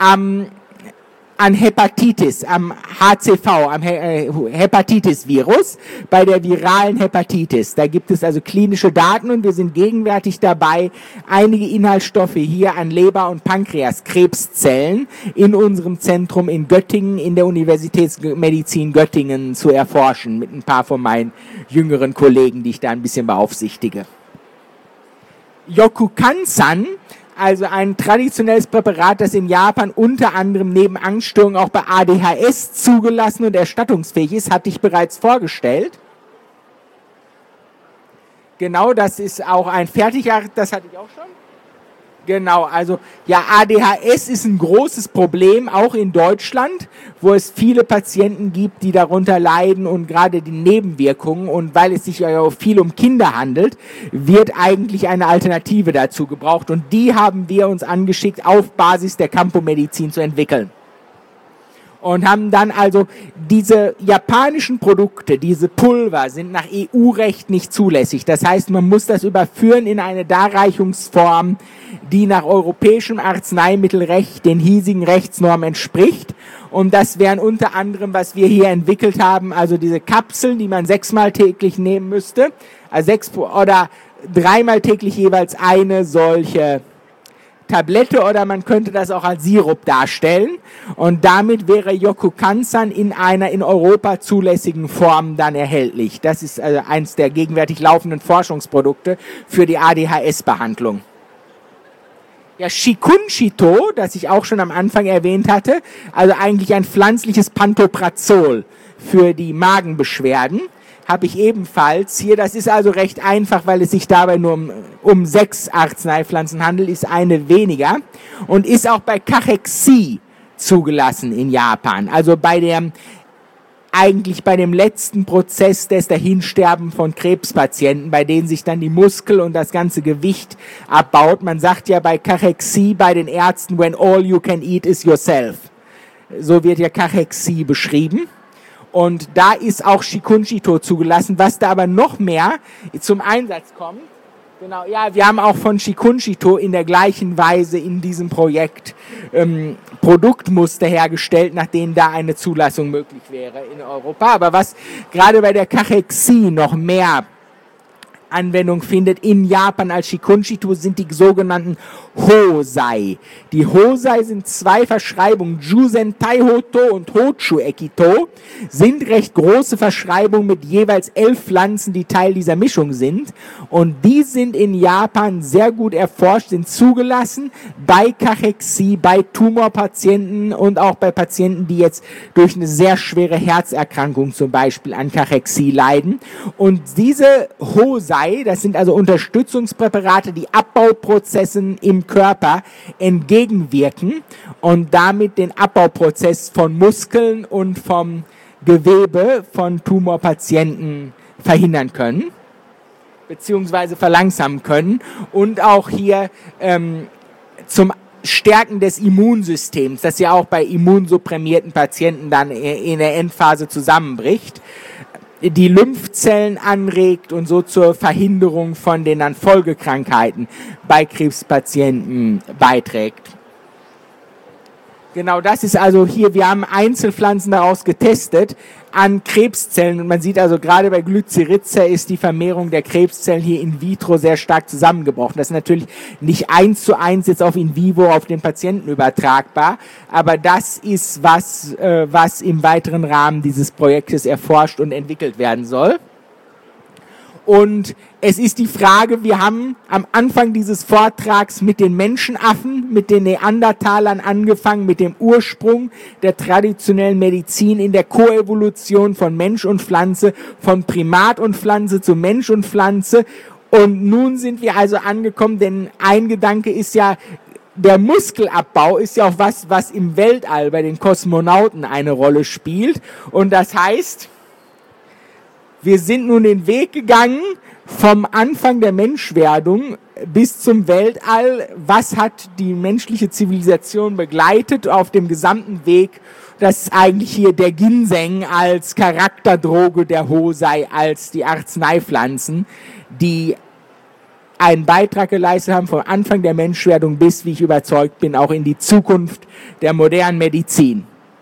B: an Hepatitis, am HCV, am Hepatitis-Virus, bei der viralen Hepatitis. Da gibt es also klinische Daten und wir sind gegenwärtig dabei, einige Inhaltsstoffe hier an Leber- und Pankreaskrebszellen in unserem Zentrum in Göttingen, in der Universitätsmedizin Göttingen zu erforschen, mit ein paar von meinen jüngeren Kollegen, die ich da ein bisschen beaufsichtige. Yokukan-san, also ein traditionelles Präparat, das in Japan unter anderem neben Angststörungen auch bei ADHS zugelassen und erstattungsfähig ist, hatte ich bereits vorgestellt. Genau, das ist auch ein fertiger, das hatte ich auch schon. Genau, also ja, ADHS ist ein großes Problem, auch in Deutschland, wo es viele Patienten gibt, die darunter leiden und gerade die Nebenwirkungen. Und weil es sich ja auch viel um Kinder handelt, wird eigentlich eine Alternative dazu gebraucht. Und die haben wir uns angeschickt, auf Basis der Campo-Medizin zu entwickeln. Und haben dann also diese japanischen Produkte, diese Pulver, sind nach EU-Recht nicht zulässig. Das heißt, man muss das überführen in eine Darreichungsform, die nach europäischem Arzneimittelrecht den hiesigen Rechtsnormen entspricht. Und das wären unter anderem, was wir hier entwickelt haben, also diese Kapseln, die man 6-mal täglich nehmen müsste, also 6 oder 3-mal täglich jeweils eine solche Tablette, oder man könnte das auch als Sirup darstellen, und damit wäre Yokukansan in einer in Europa zulässigen Form dann erhältlich. Das ist also eins der gegenwärtig laufenden Forschungsprodukte für die ADHS-Behandlung. Ja, Shikunshito, das ich auch schon am Anfang erwähnt hatte, also eigentlich ein pflanzliches Pantoprazol für die Magenbeschwerden, habe ich ebenfalls hier. Das ist also recht einfach, weil es sich dabei nur um 6 Arzneipflanzen handelt, ist eine weniger, und ist auch bei Cachexie zugelassen in Japan. Also eigentlich bei dem letzten Prozess des Dahinsterben von Krebspatienten, bei denen sich dann die Muskel und das ganze Gewicht abbaut. Man sagt ja bei Cachexie bei den Ärzten, when all you can eat is yourself. So wird ja Cachexie beschrieben. Und da ist auch Shikunshito zugelassen, was da aber noch mehr zum Einsatz kommt. Genau, ja, wir haben auch von Shikunshito in der gleichen Weise in diesem Projekt Produktmuster hergestellt, nach denen da eine Zulassung möglich wäre in Europa. Aber was gerade bei der Cachexie noch mehr Anwendung findet in Japan als Shikunshito, sind die sogenannten Hosei. Die Hosei sind 2 Verschreibungen, Jusentai Hoto und Hochu Ekito, sind recht große Verschreibungen mit jeweils 11 Pflanzen, die Teil dieser Mischung sind. Und die sind in Japan sehr gut erforscht, sind zugelassen bei Cachexie, bei Tumorpatienten und auch bei Patienten, die jetzt durch eine sehr schwere Herzerkrankung zum Beispiel an Cachexie leiden. Und diese Hosei, das sind also Unterstützungspräparate, die Abbauprozessen im Körper entgegenwirken und damit den Abbauprozess von Muskeln und vom Gewebe von Tumorpatienten verhindern können, beziehungsweise verlangsamen können, und auch hier zum Stärken des Immunsystems, das ja auch bei immunsupprimierten Patienten dann in der Endphase zusammenbricht, die Lymphzellen anregt und so zur Verhinderung von den dann Folgekrankheiten bei Krebspatienten beiträgt. Genau, das ist also hier, wir haben Einzelpflanzen daraus getestet an Krebszellen, und man sieht also gerade bei Glycyrrhiza ist die Vermehrung der Krebszellen hier in vitro sehr stark zusammengebrochen. Das ist natürlich nicht 1:1 jetzt auf in vivo auf den Patienten übertragbar, aber das ist was im weiteren Rahmen dieses Projektes erforscht und entwickelt werden soll. Und es ist die Frage, wir haben am Anfang dieses Vortrags mit den Menschenaffen, mit den Neandertalern angefangen, mit dem Ursprung der traditionellen Medizin in der Koevolution von Mensch und Pflanze, von Primat und Pflanze zu Mensch und Pflanze. Und nun sind wir also angekommen, denn ein Gedanke ist ja, der Muskelabbau ist ja auch was im Weltall bei den Kosmonauten eine Rolle spielt. Und das heißt, wir sind nun den Weg gegangen vom Anfang der Menschwerdung bis zum Weltall. Was hat die menschliche Zivilisation begleitet auf dem gesamten Weg? Das ist eigentlich hier der Ginseng als Charakterdroge der Hosei, als die Arzneipflanzen, die einen Beitrag geleistet haben vom Anfang der Menschwerdung bis, wie ich überzeugt bin, auch in die Zukunft der modernen Medizin.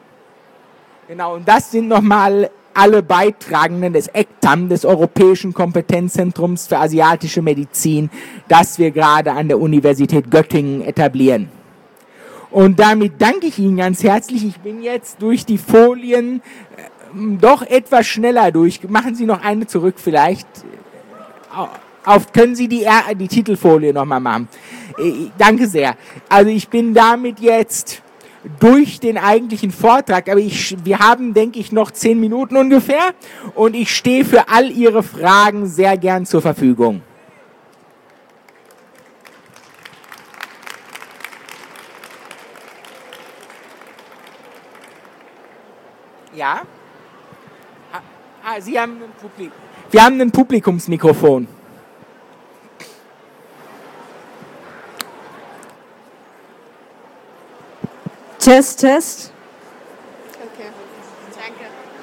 B: Genau, und das sind nochmal alle Beitragenden des ECTAM, des Europäischen Kompetenzzentrums für asiatische Medizin, das wir gerade an der Universität Göttingen etablieren. Und damit danke ich Ihnen ganz herzlich. Ich bin jetzt durch die Folien doch etwas schneller durch. Machen Sie noch eine zurück vielleicht. Können Sie die Titelfolie nochmal machen? Danke sehr. Also ich bin damit jetzt durch den eigentlichen Vortrag, aber wir haben, denke ich, noch 10 Minuten ungefähr, und ich stehe für all Ihre Fragen sehr gern zur Verfügung. Ja? Sie haben ein Publikum. Wir haben ein Publikumsmikrofon.
C: Test, Test.
D: Okay, danke.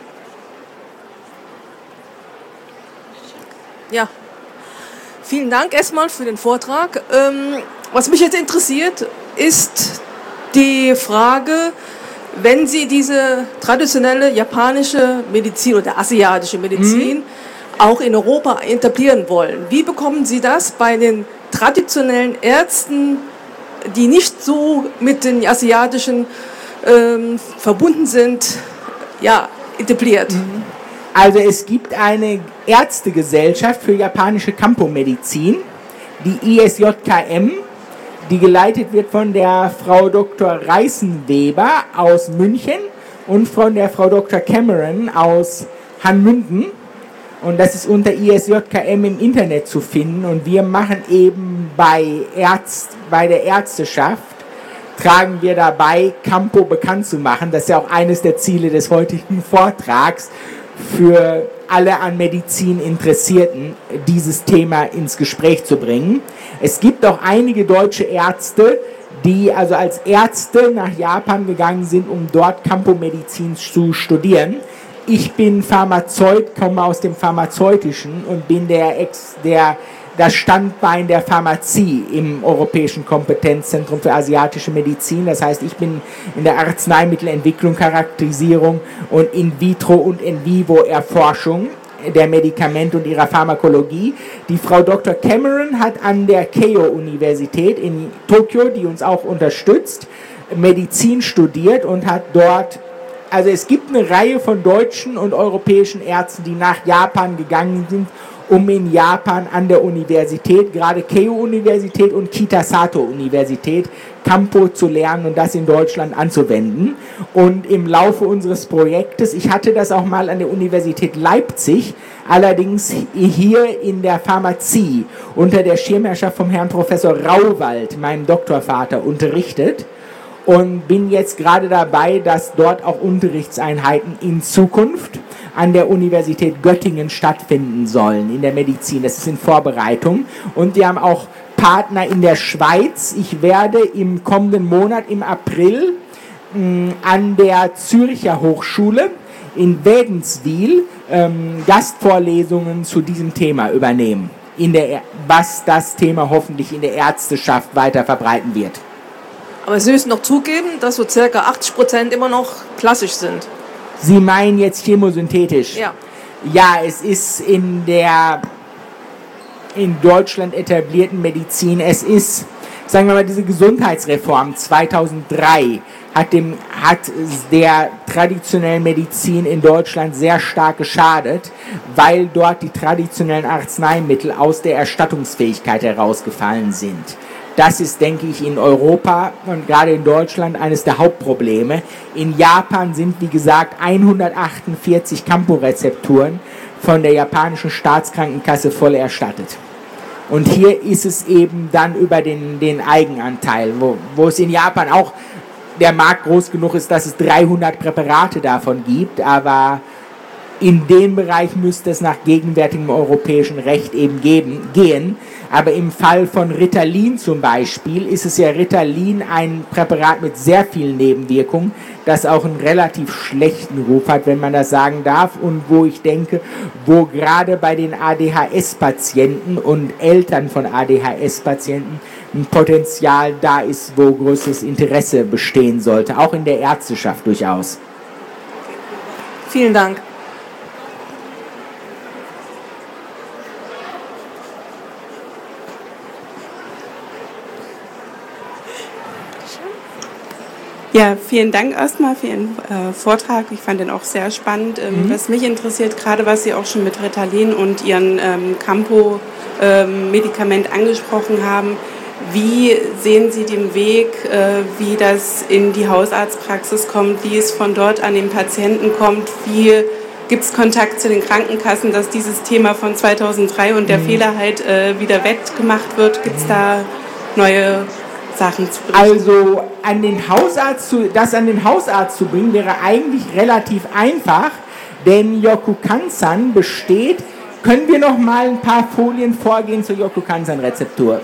C: Ja, vielen Dank erstmal für den Vortrag. Was mich jetzt interessiert, ist die Frage, wenn Sie diese traditionelle japanische Medizin oder asiatische Medizin auch in Europa etablieren wollen, wie bekommen Sie das bei den traditionellen Ärzten, die nicht so mit den asiatischen verbunden sind, ja, etabliert?
B: Also es gibt eine Ärztegesellschaft für japanische Kampo-Medizin, die ISJKM, die geleitet wird von der Frau Dr. Reißenweber aus München und von der Frau Dr. Cameron aus Hanmünden. Und das ist unter ISJKM im Internet zu finden. Und wir machen eben bei der Ärzteschaft, tragen wir dabei, Kampo bekannt zu machen. Das ist ja auch eines der Ziele des heutigen Vortrags, für alle an Medizin Interessierten dieses Thema ins Gespräch zu bringen. Es gibt auch einige deutsche Ärzte, die also als Ärzte nach Japan gegangen sind, um dort Kampo-Medizin zu studieren. Ich bin Pharmazeut, komme aus dem Pharmazeutischen und bin das Standbein der Pharmazie im Europäischen Kompetenzzentrum für asiatische Medizin. Das heißt, ich bin in der Arzneimittelentwicklung, Charakterisierung und In-vitro- und In-vivo-Erforschung der Medikamente und ihrer Pharmakologie. Die Frau Dr. Cameron hat an der Keio-Universität in Tokio, die uns auch unterstützt, Medizin studiert und hat dort, also es gibt eine Reihe von deutschen und europäischen Ärzten, die nach Japan gegangen sind, um in Japan an der Universität, gerade Keio-Universität und Kitasato-Universität, Kampo zu lernen und das in Deutschland anzuwenden. Und im Laufe unseres Projektes, ich hatte das auch mal an der Universität Leipzig, allerdings hier in der Pharmazie unter der Schirmherrschaft vom Herrn Professor Rauwald, meinem Doktorvater, unterrichtet. Und bin jetzt gerade dabei, dass dort auch Unterrichtseinheiten in Zukunft an der Universität Göttingen stattfinden sollen in der Medizin. Das ist in Vorbereitung. Und wir haben auch Partner in der Schweiz. Ich werde im kommenden Monat, im April, an der Zürcher Hochschule in Wädenswil Gastvorlesungen zu diesem Thema übernehmen, was das Thema hoffentlich in der Ärzteschaft weiter verbreiten wird.
C: Aber Sie müssen noch zugeben, dass so circa 80% immer noch klassisch sind.
B: Sie meinen jetzt chemosynthetisch?
C: Ja.
B: Ja, es ist in der in Deutschland etablierten Medizin, es ist, sagen wir mal, diese Gesundheitsreform 2003 hat der traditionellen Medizin in Deutschland sehr stark geschadet, weil dort die traditionellen Arzneimittel aus der Erstattungsfähigkeit herausgefallen sind. Das ist, denke ich, in Europa und gerade in Deutschland eines der Hauptprobleme. In Japan sind, wie gesagt, 148 Kampo-Rezepturen von der japanischen Staatskrankenkasse voll erstattet. Und hier ist es eben dann über den Eigenanteil, wo es in Japan auch der Markt groß genug ist, dass es 300 Präparate davon gibt, aber in dem Bereich müsste es nach gegenwärtigem europäischen Recht eben gehen. Aber im Fall von Ritalin zum Beispiel ist es ja Ritalin ein Präparat mit sehr vielen Nebenwirkungen, das auch einen relativ schlechten Ruf hat, wenn man das sagen darf. Und wo ich denke, wo gerade bei den ADHS-Patienten und Eltern von ADHS-Patienten ein Potenzial da ist, wo größeres Interesse bestehen sollte, auch in der Ärzteschaft durchaus.
C: Vielen Dank.
D: Ja, vielen Dank erstmal für Ihren Vortrag. Ich fand den auch sehr spannend. Was mich interessiert, gerade was Sie auch schon mit Ritalin und Ihren Kampo-Medikament angesprochen haben, wie sehen Sie den Weg, wie das in die Hausarztpraxis kommt, wie es von dort an den Patienten kommt, wie gibt es Kontakt zu den Krankenkassen, dass dieses Thema von 2003 und der Fehler halt wieder wettgemacht wird? Gibt es da neue Sachen zu bringen?
B: Also das an den Hausarzt zu bringen, wäre eigentlich relativ einfach, denn Yokukansan besteht. Können wir noch mal ein paar Folien vorgehen zur Yokukansan-Rezeptur?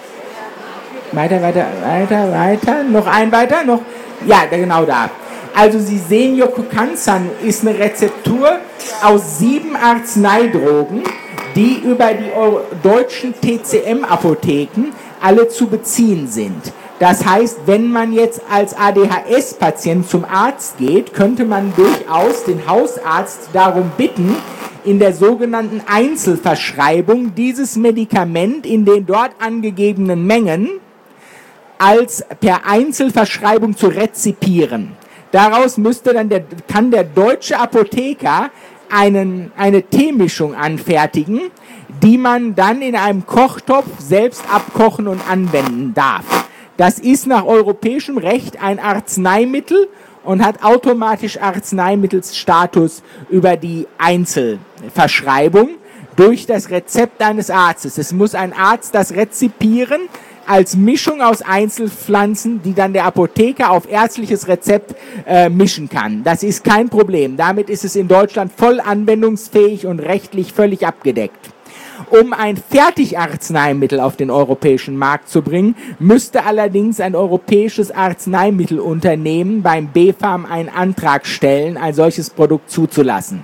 B: Weiter. Noch ein weiter? Noch? Ja, genau da. Also Sie sehen, Yokukansan ist eine Rezeptur aus 7 Arzneidrogen, die über die deutschen TCM-Apotheken alle zu beziehen sind. Das heißt, wenn man jetzt als ADHS-Patient zum Arzt geht, könnte man durchaus den Hausarzt darum bitten, in der sogenannten Einzelverschreibung dieses Medikament in den dort angegebenen Mengen als per Einzelverschreibung zu rezipieren. Daraus kann der deutsche Apotheker eine Teemischung anfertigen, die man dann in einem Kochtopf selbst abkochen und anwenden darf. Das ist nach europäischem Recht ein Arzneimittel und hat automatisch Arzneimittelstatus über die Einzelverschreibung durch das Rezept eines Arztes. Es muss ein Arzt das rezipieren als Mischung aus Einzelpflanzen, die dann der Apotheker auf ärztliches Rezept mischen kann. Das ist kein Problem. Damit ist es in Deutschland voll anwendungsfähig und rechtlich völlig abgedeckt. Um ein Fertigarzneimittel auf den europäischen Markt zu bringen, müsste allerdings ein europäisches Arzneimittelunternehmen beim BfArM einen Antrag stellen, ein solches Produkt zuzulassen.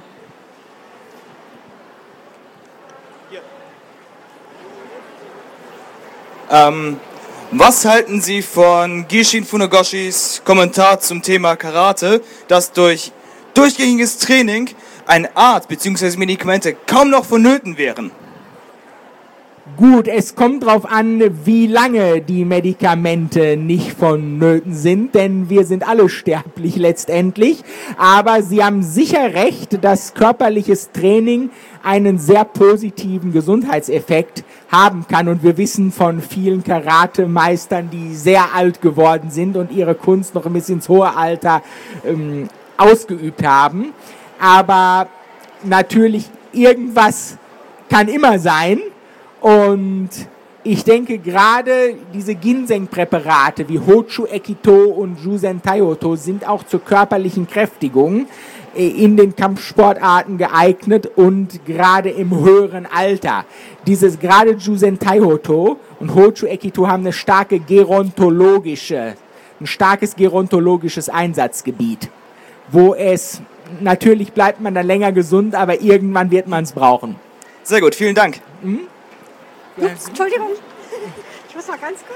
E: Was halten Sie von Gishin Funagoshis Kommentar zum Thema Karate, dass durch durchgängiges Training ein Arzt bzw. Medikamente kaum noch vonnöten wären?
B: Gut, es kommt darauf an, wie lange die Medikamente nicht vonnöten sind, denn wir sind alle sterblich letztendlich. Aber Sie haben sicher recht, dass körperliches Training einen sehr positiven Gesundheitseffekt haben kann. Und wir wissen von vielen Karate-Meistern, die sehr alt geworden sind und ihre Kunst noch ein bisschen ins hohe Alter ausgeübt haben. Aber natürlich, irgendwas kann immer sein. Und ich denke, gerade diese Ginseng-Präparate wie Hochu Ekito und Jusen Taioto sind auch zur körperlichen Kräftigung in den Kampfsportarten geeignet und gerade im höheren Alter. Gerade Jusen Taioto und Hochu Ekito haben ein starkes gerontologisches Einsatzgebiet, wo natürlich bleibt man dann länger gesund, aber irgendwann wird man es brauchen.
E: Sehr gut, vielen Dank.
F: Ups, Entschuldigung, ich muss mal ganz kurz.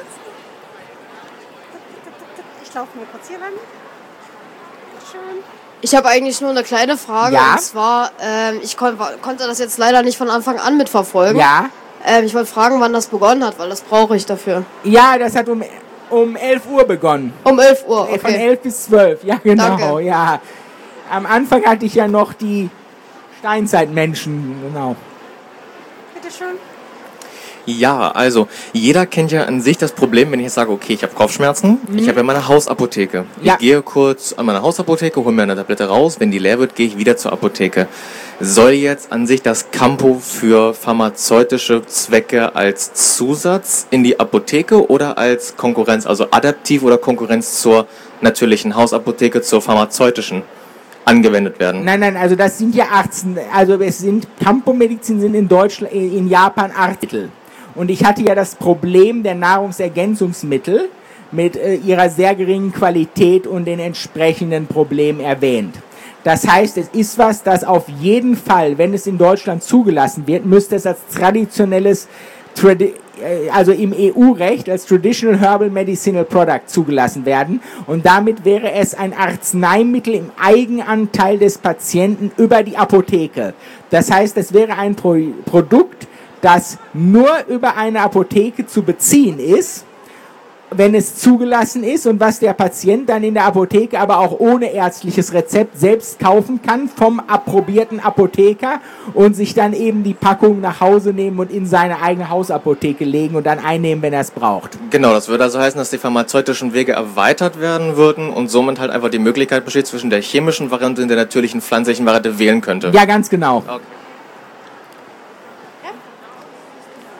F: Ich laufe mal kurz hier lang. Schön.
G: Ich habe eigentlich nur eine kleine Frage,
B: ja?
G: Und zwar, ich konnte das jetzt leider nicht von Anfang an mitverfolgen.
B: Ja?
G: Ich wollte fragen, wann das begonnen hat, weil das brauche ich dafür.
B: Ja, das hat um 11 Uhr begonnen.
G: Um 11 Uhr, okay.
B: Von 11 bis 12, ja genau.
G: Danke.
B: Ja. Am Anfang hatte ich ja noch die Steinzeitmenschen, genau.
F: Bitteschön.
H: Ja, also jeder kennt ja an sich das Problem, wenn ich jetzt sage, okay, ich habe Kopfschmerzen, ich habe ja meine Hausapotheke.
B: Ja.
H: Ich gehe kurz an meine Hausapotheke, hole mir eine Tablette raus, wenn die leer wird, gehe ich wieder zur Apotheke. Soll jetzt an sich das Campo für pharmazeutische Zwecke als Zusatz in die Apotheke oder als Konkurrenz, also adaptiv oder Konkurrenz zur natürlichen Hausapotheke, zur pharmazeutischen angewendet werden?
B: Nein, also das sind ja Campo-Medizin sind in Japan Arzneimittel. Und ich hatte ja das Problem der Nahrungsergänzungsmittel mit ihrer sehr geringen Qualität und den entsprechenden Problemen erwähnt. Das heißt, es ist was, das auf jeden Fall, wenn es in Deutschland zugelassen wird, müsste es als traditionelles, also im EU-Recht als Traditional Herbal Medicinal Product zugelassen werden. Und damit wäre es ein Arzneimittel im Eigenanteil des Patienten über die Apotheke. Das heißt, es wäre ein Produkt, das nur über eine Apotheke zu beziehen ist, wenn es zugelassen ist und was der Patient dann in der Apotheke aber auch ohne ärztliches Rezept selbst kaufen kann vom approbierten Apotheker und sich dann eben die Packung nach Hause nehmen und in seine eigene Hausapotheke legen und dann einnehmen, wenn er es braucht.
H: Genau, das würde also heißen, dass die pharmazeutischen Wege erweitert werden würden und somit halt einfach die Möglichkeit besteht, zwischen der chemischen Variante und der natürlichen pflanzlichen Variante wählen könnte.
B: Ja, ganz genau.
H: Okay.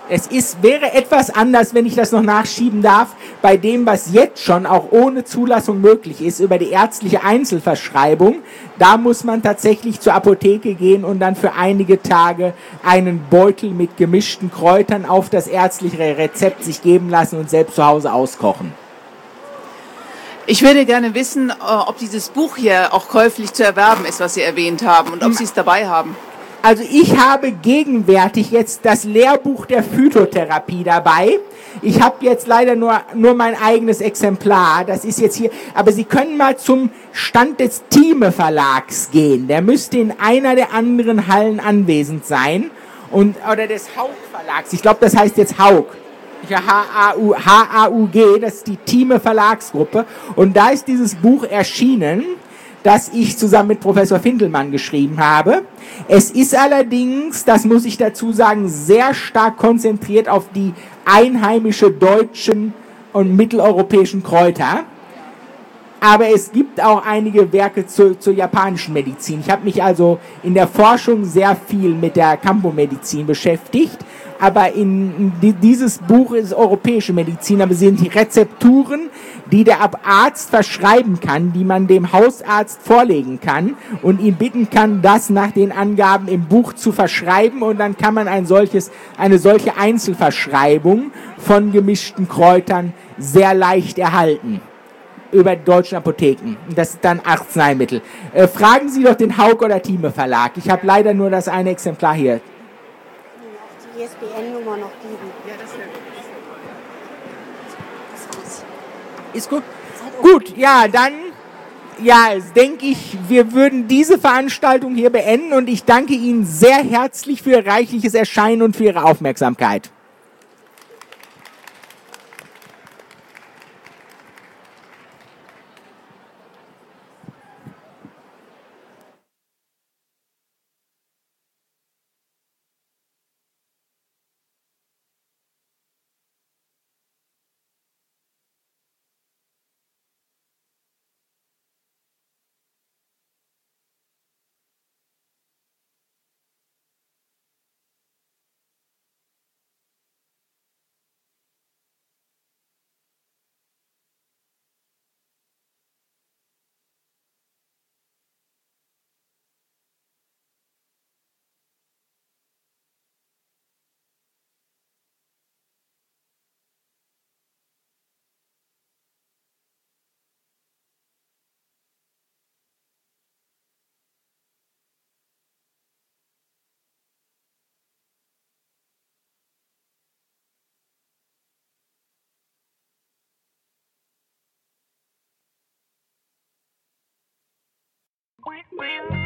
B: Wäre etwas anders, wenn ich das noch nachschieben darf, bei dem, was jetzt schon auch ohne Zulassung möglich ist, über die ärztliche Einzelverschreibung. Da muss man tatsächlich zur Apotheke gehen und dann für einige Tage einen Beutel mit gemischten Kräutern auf das ärztliche Rezept sich geben lassen und selbst zu Hause auskochen.
I: Ich würde gerne wissen, ob dieses Buch hier auch käuflich zu erwerben ist, was Sie erwähnt haben, und ob Sie es dabei haben.
B: Also ich habe gegenwärtig jetzt das Lehrbuch der Phytotherapie dabei. Ich habe jetzt leider nur mein eigenes Exemplar. Das ist jetzt hier. Aber Sie können mal zum Stand des Thieme Verlags gehen. Der müsste in einer der anderen Hallen anwesend sein. Oder des Haug Verlags. Ich glaube, das heißt jetzt Haug. H-A-U-G, das ist die Thieme Verlagsgruppe. Und da ist dieses Buch erschienen, das ich zusammen mit Professor Findelmann geschrieben habe. Es ist allerdings, das muss ich dazu sagen, sehr stark konzentriert auf die einheimische deutschen und mitteleuropäischen Kräuter. Aber es gibt auch einige Werke zur japanischen Medizin. Ich habe mich also in der Forschung sehr viel mit der Kampo-Medizin beschäftigt. Aber dieses Buch ist europäische Medizin, aber sind die Rezepturen, die der Arzt verschreiben kann, die man dem Hausarzt vorlegen kann und ihn bitten kann, das nach den Angaben im Buch zu verschreiben, und dann kann man eine solche Einzelverschreibung von gemischten Kräutern sehr leicht erhalten über die deutschen Apotheken. Das ist dann Arzneimittel. Fragen Sie doch den Haug oder Thieme Verlag. Ich habe leider nur das eine Exemplar hier.
F: Die ISBN-Nummer noch geben.
I: Ja, das wäre
B: Ist gut? Gut, ja, dann denke ich, wir würden diese Veranstaltung hier beenden, und ich danke Ihnen sehr herzlich für Ihr reichliches Erscheinen und für Ihre Aufmerksamkeit.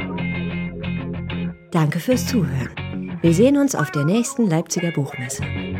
A: Danke fürs Zuhören. Wir sehen uns auf der nächsten Leipziger Buchmesse.